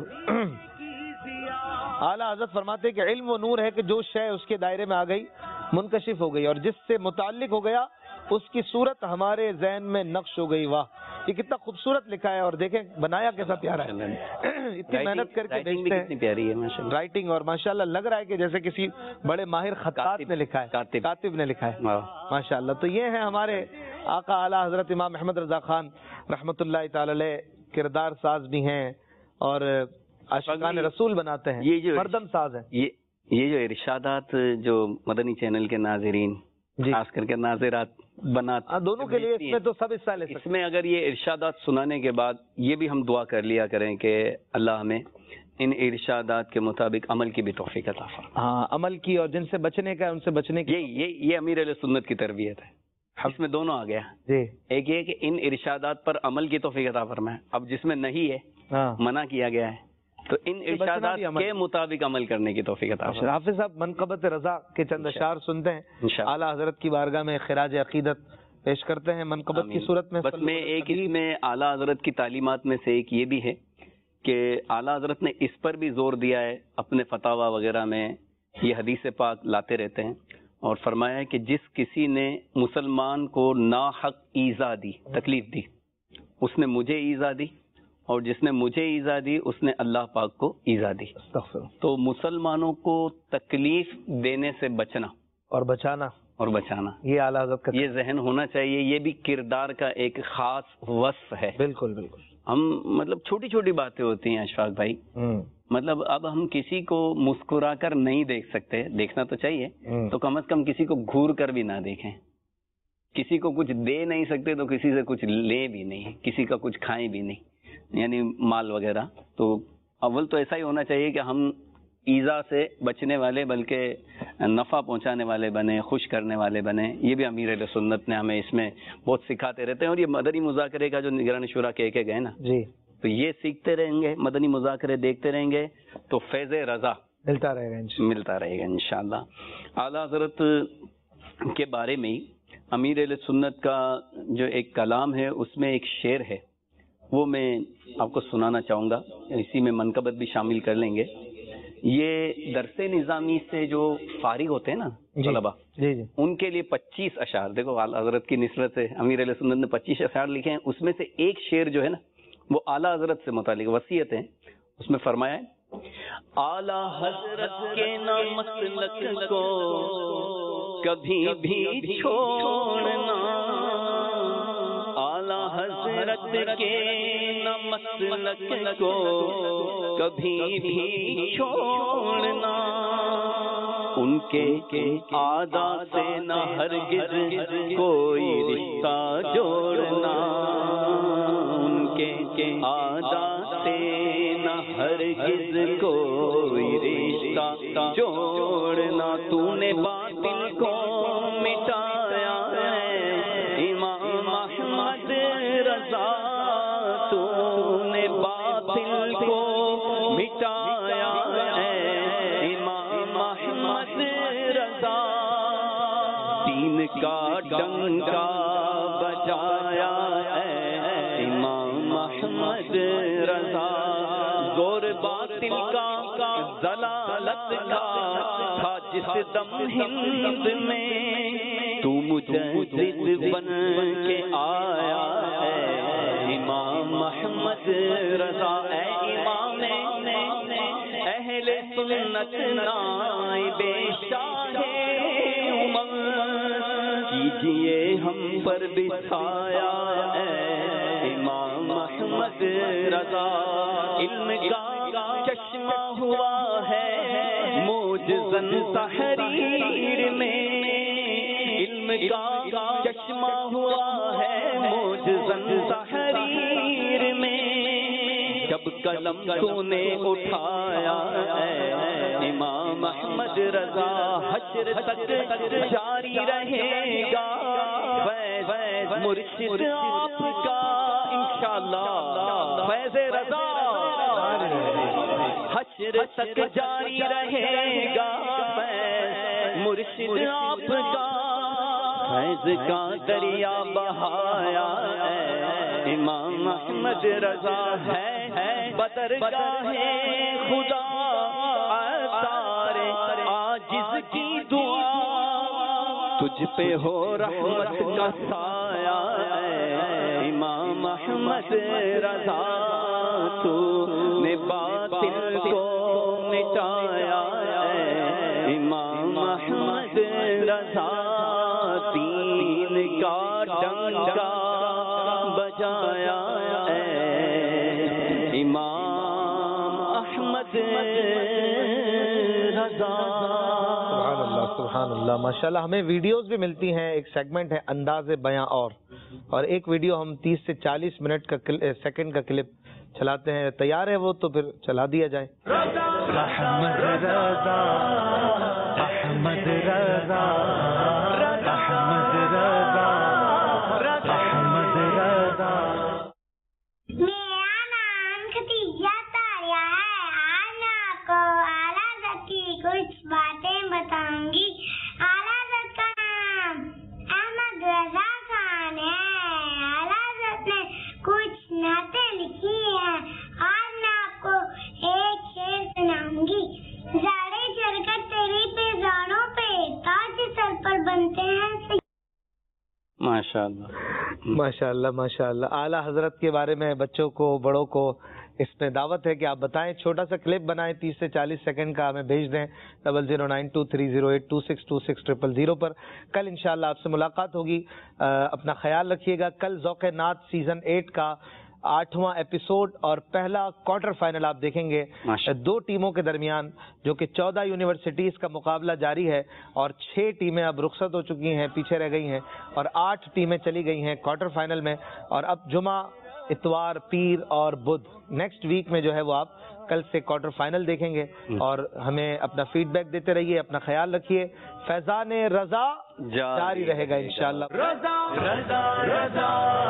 اعلیٰ حضرت فرماتے ہیں کہ علم و نور ہے کہ جو شے اس کے دائرے میں آ گئی منکشف ہو گئی, اور جس سے متعلق ہو گیا اس کی صورت ہمارے ذہن میں نقش ہو گئی. واہ. یہ کتنا خوبصورت لکھا ہے, اور دیکھیں بنایا کیسا پیارا ہے. اتنی محنت کر کے بھیجتے ہیں, پیاری ہے رائٹنگ, اور ماشاءاللہ لگ رہا ہے کہ جیسے کسی بڑے ماہر خطاط نے لکھا ہے, کاتب نے لکھا ہے. ماشاءاللہ. تو یہ ہیں ہمارے آقا اعلیٰ حضرت امام احمد رضا خان رحمۃ اللہ تعالی علیہ, کردار ساز بھی ہیں اور عاشقان رسول بناتے ہیں, یہ جو مردم ساز ہیں. یہ جو ارشادات جو مدنی چینل کے ناظرین خاص کر کے ناظرات بناتے, دونوں کے لیے اس میں تو سب حصہ لے سکتے. اس میں اگر یہ ارشادات سنانے کے بعد یہ بھی ہم دعا کر لیا کریں کہ اللہ ہمیں ان ارشادات کے مطابق عمل کی بھی توفیق عطا فرمائے. ہاں, عمل کی, اور جن سے بچنے کا ان سے بچنے کی. یہ امیر علیہ سنت کی تربیت ہے. اس میں دونوں آ گیا جی. ایک یہ کہ ان ارشادات پر عمل کی توفیق عطا فرمائے. اب جس میں نہیں ہے, منع کیا گیا ہے, تو ان ارشادات کے مطابق عمل کرنے کی توفیق عطا فرمائے. حافظ صاحب منقبت رضا کے چند اشعار سنتے ہیں, اعلیٰ حضرت کی بارگاہ میں خراج عقیدت پیش کرتے ہیں منقبت کی صورت میں. بس میں ایک اس میں اعلیٰ حضرت کی تعلیمات میں سے ایک یہ بھی ہے کہ اعلیٰ حضرت نے اس پر بھی زور دیا ہے اپنے فتاوا وغیرہ میں, یہ حدیث پاک لاتے رہتے ہیں, اور فرمایا ہے کہ جس کسی نے مسلمان کو ناحق ایذا دی, تکلیف دی, اس نے مجھے ایذا دی, اور جس نے مجھے ایذا دی اس نے اللہ پاک کو ایذا دی. تو مسلمانوں کو تکلیف دینے سے بچنا اور بچانا یہ اعلیٰ حضرت کا یہ ذہن ہونا چاہیے. یہ بھی کردار کا ایک خاص وصف ہے. بالکل بالکل. ہم مطلب چھوٹی چھوٹی باتیں ہوتی ہیں اشفاق بھائی, مطلب اب ہم کسی کو مسکرا کر نہیں دیکھ سکتے, دیکھنا تو چاہیے, تو کم از کم کسی کو گھور کر بھی نہ دیکھیں. کسی کو کچھ دے نہیں سکتے تو کسی سے کچھ لے بھی نہیں, کسی کا کچھ کھائیں بھی نہیں, یعنی مال وغیرہ. تو اول تو ایسا ہی ہونا چاہیے کہ ہم ایذا سے بچنے والے بلکہ نفع پہنچانے والے بنے, خوش کرنے والے بنے. یہ بھی امیر علیہ سنت نے ہمیں اس میں بہت سکھاتے رہتے ہیں. اور یہ مدنی مذاکرے کا جو نگران شورا کہہ کے گئے نا جی, تو یہ سیکھتے رہیں گے, مدنی مذاکرے دیکھتے رہیں گے تو فیض رضا ملتا رہے گا انشاءاللہ. اعلیٰ حضرت کے بارے میں امیر علیہ سنت کا جو ایک کلام ہے اس میں ایک شعر ہے, وہ میں آپ کو سنانا چاہوں گا, اسی میں منقبت بھی شامل کر لیں گے یہ درس نظامی سے جو فارغ ہوتے ہیں نا طلبا، جی جی، ان کے لیے 25 اشعار، دیکھو اعلیٰ حضرت کی نصرت سے امیر علیہ سنت نے 25 اشعار لکھے ہیں، اس میں سے ایک شعر جو ہے نا وہ اعلیٰ حضرت سے متعلق وصیت ہیں. اس میں فرمایا ہے اعلیٰ حضرت کے نام مسلک کو کبھی بھی چھوڑنا، اعلیٰ حضرت کے نام مسلک کو کبھی بھی چھوڑنا، ان کے آدا سے نہ ہرگز کوئی رشتہ جوڑنا، ان کے آدا سے نہ ہرگز کوئی رشتہ جوڑنا. تو نے باطل کو مٹایا ہے امام احمد رضا، تو نے باطل کو مٹایا ہے امام احمد رضا، دین کا ڈنکا بجایا ہے امام احمد رضا، زور باطل کا ضلالت کا تھا جس دم ہند میں، تو مجدد بن کے آیا ہے امام احمد رضا. اے امام اہل سنت نائب شاہ امم، کیجئے ہم پر بسایا ہے امام احمد رضا. علم کا چشمہ ہوا ہے موجزن تحریر میں، علم کا چشمہ ہوا ہے موجزن تحریر میں، جب قلم تو نے اٹھایا ہے امام احمد رضا، حشر تک جاری رہے گا فیض مرشد آپ کا انشاءاللہ، فیض رضا حشر تک جاری رہے گا فیض مرشد آپ کا، فیض کا دریا بہایا ہے امام احمد رضا. ہے بدرگاہ خدا آثار عاجز کی دعا، تجھ پہ ہو رحمت کا سایہ ہے امام احمد رضا، تو نے باطل کو مٹایا ہے امام احمد رضا، دین کا ڈنکا بجایا ہے امام احمد رضا. سبحان اللہ سبحان اللہ، ماشاءاللہ. ہمیں ویڈیوز بھی ملتی ہیں، ایک سیگمنٹ ہے انداز بیاں اور ایک ویڈیو ہم 30 سے 40 منٹ کا سیکنڈ کا کلپ چلاتے ہیں. تیار ہے وہ تو پھر چلا دیا جائے. احمد رضا احمد رضا احمد رضا احمد رضا. میرا نام ختیجہ طاہرہ ہے. آج میں آپ کو اعلیٰ حضرت کی کچھ باتیں بتاؤں گی. اعلیٰ حضرت کا نام احمد رضا خان ہے. اعلیٰ حضرت نے کچھ نعتیں لکھی ہیں. آج میں آپ کو ایک شعر سناؤں گی. زاڑے چڑھ کر تیری پیزاروں پہ تاج سر پر بنتے ہیں. ماشاءاللہ ماشاءاللہ ماشاءاللہ. اعلیٰ حضرت کے بارے میں بچوں کو بڑوں کو اس میں دعوت ہے کہ آپ بتائیں، چھوٹا سا کلپ بنائیں 30 سے 40 سیکنڈ کا، ہمیں بھیج دیں 00923082626000 پر. کل انشاءاللہ آپ سے ملاقات ہوگی. اپنا خیال رکھیے گا. کل ذوق نعت سیزن 8 کا 8واں ایپیسوڈ اور پہلا کوارٹر فائنل آپ دیکھیں گے. 2 ٹیموں کے درمیان جو کہ 14 یونیورسٹیز کا مقابلہ جاری ہے اور 6 ٹیمیں اب رخصت ہو چکی ہیں، پیچھے رہ گئی ہیں، اور 8 ٹیمیں چلی گئی ہیں کوارٹر فائنل میں. اور اب جمعہ، اتوار، پیر اور بدھ نیکسٹ ویک میں جو ہے وہ آپ کل سے کوارٹر فائنل دیکھیں گے. اور ہمیں اپنا فیڈ بیک دیتے رہیے. اپنا خیال رکھیے. فیضان رضا جاری رہے گا انشاءاللہ. رضا رضا رضا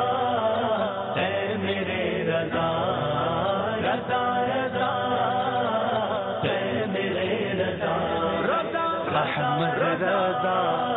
اے میرے رضا، رضا رضا اے میرے رضا، رضا احمد رضا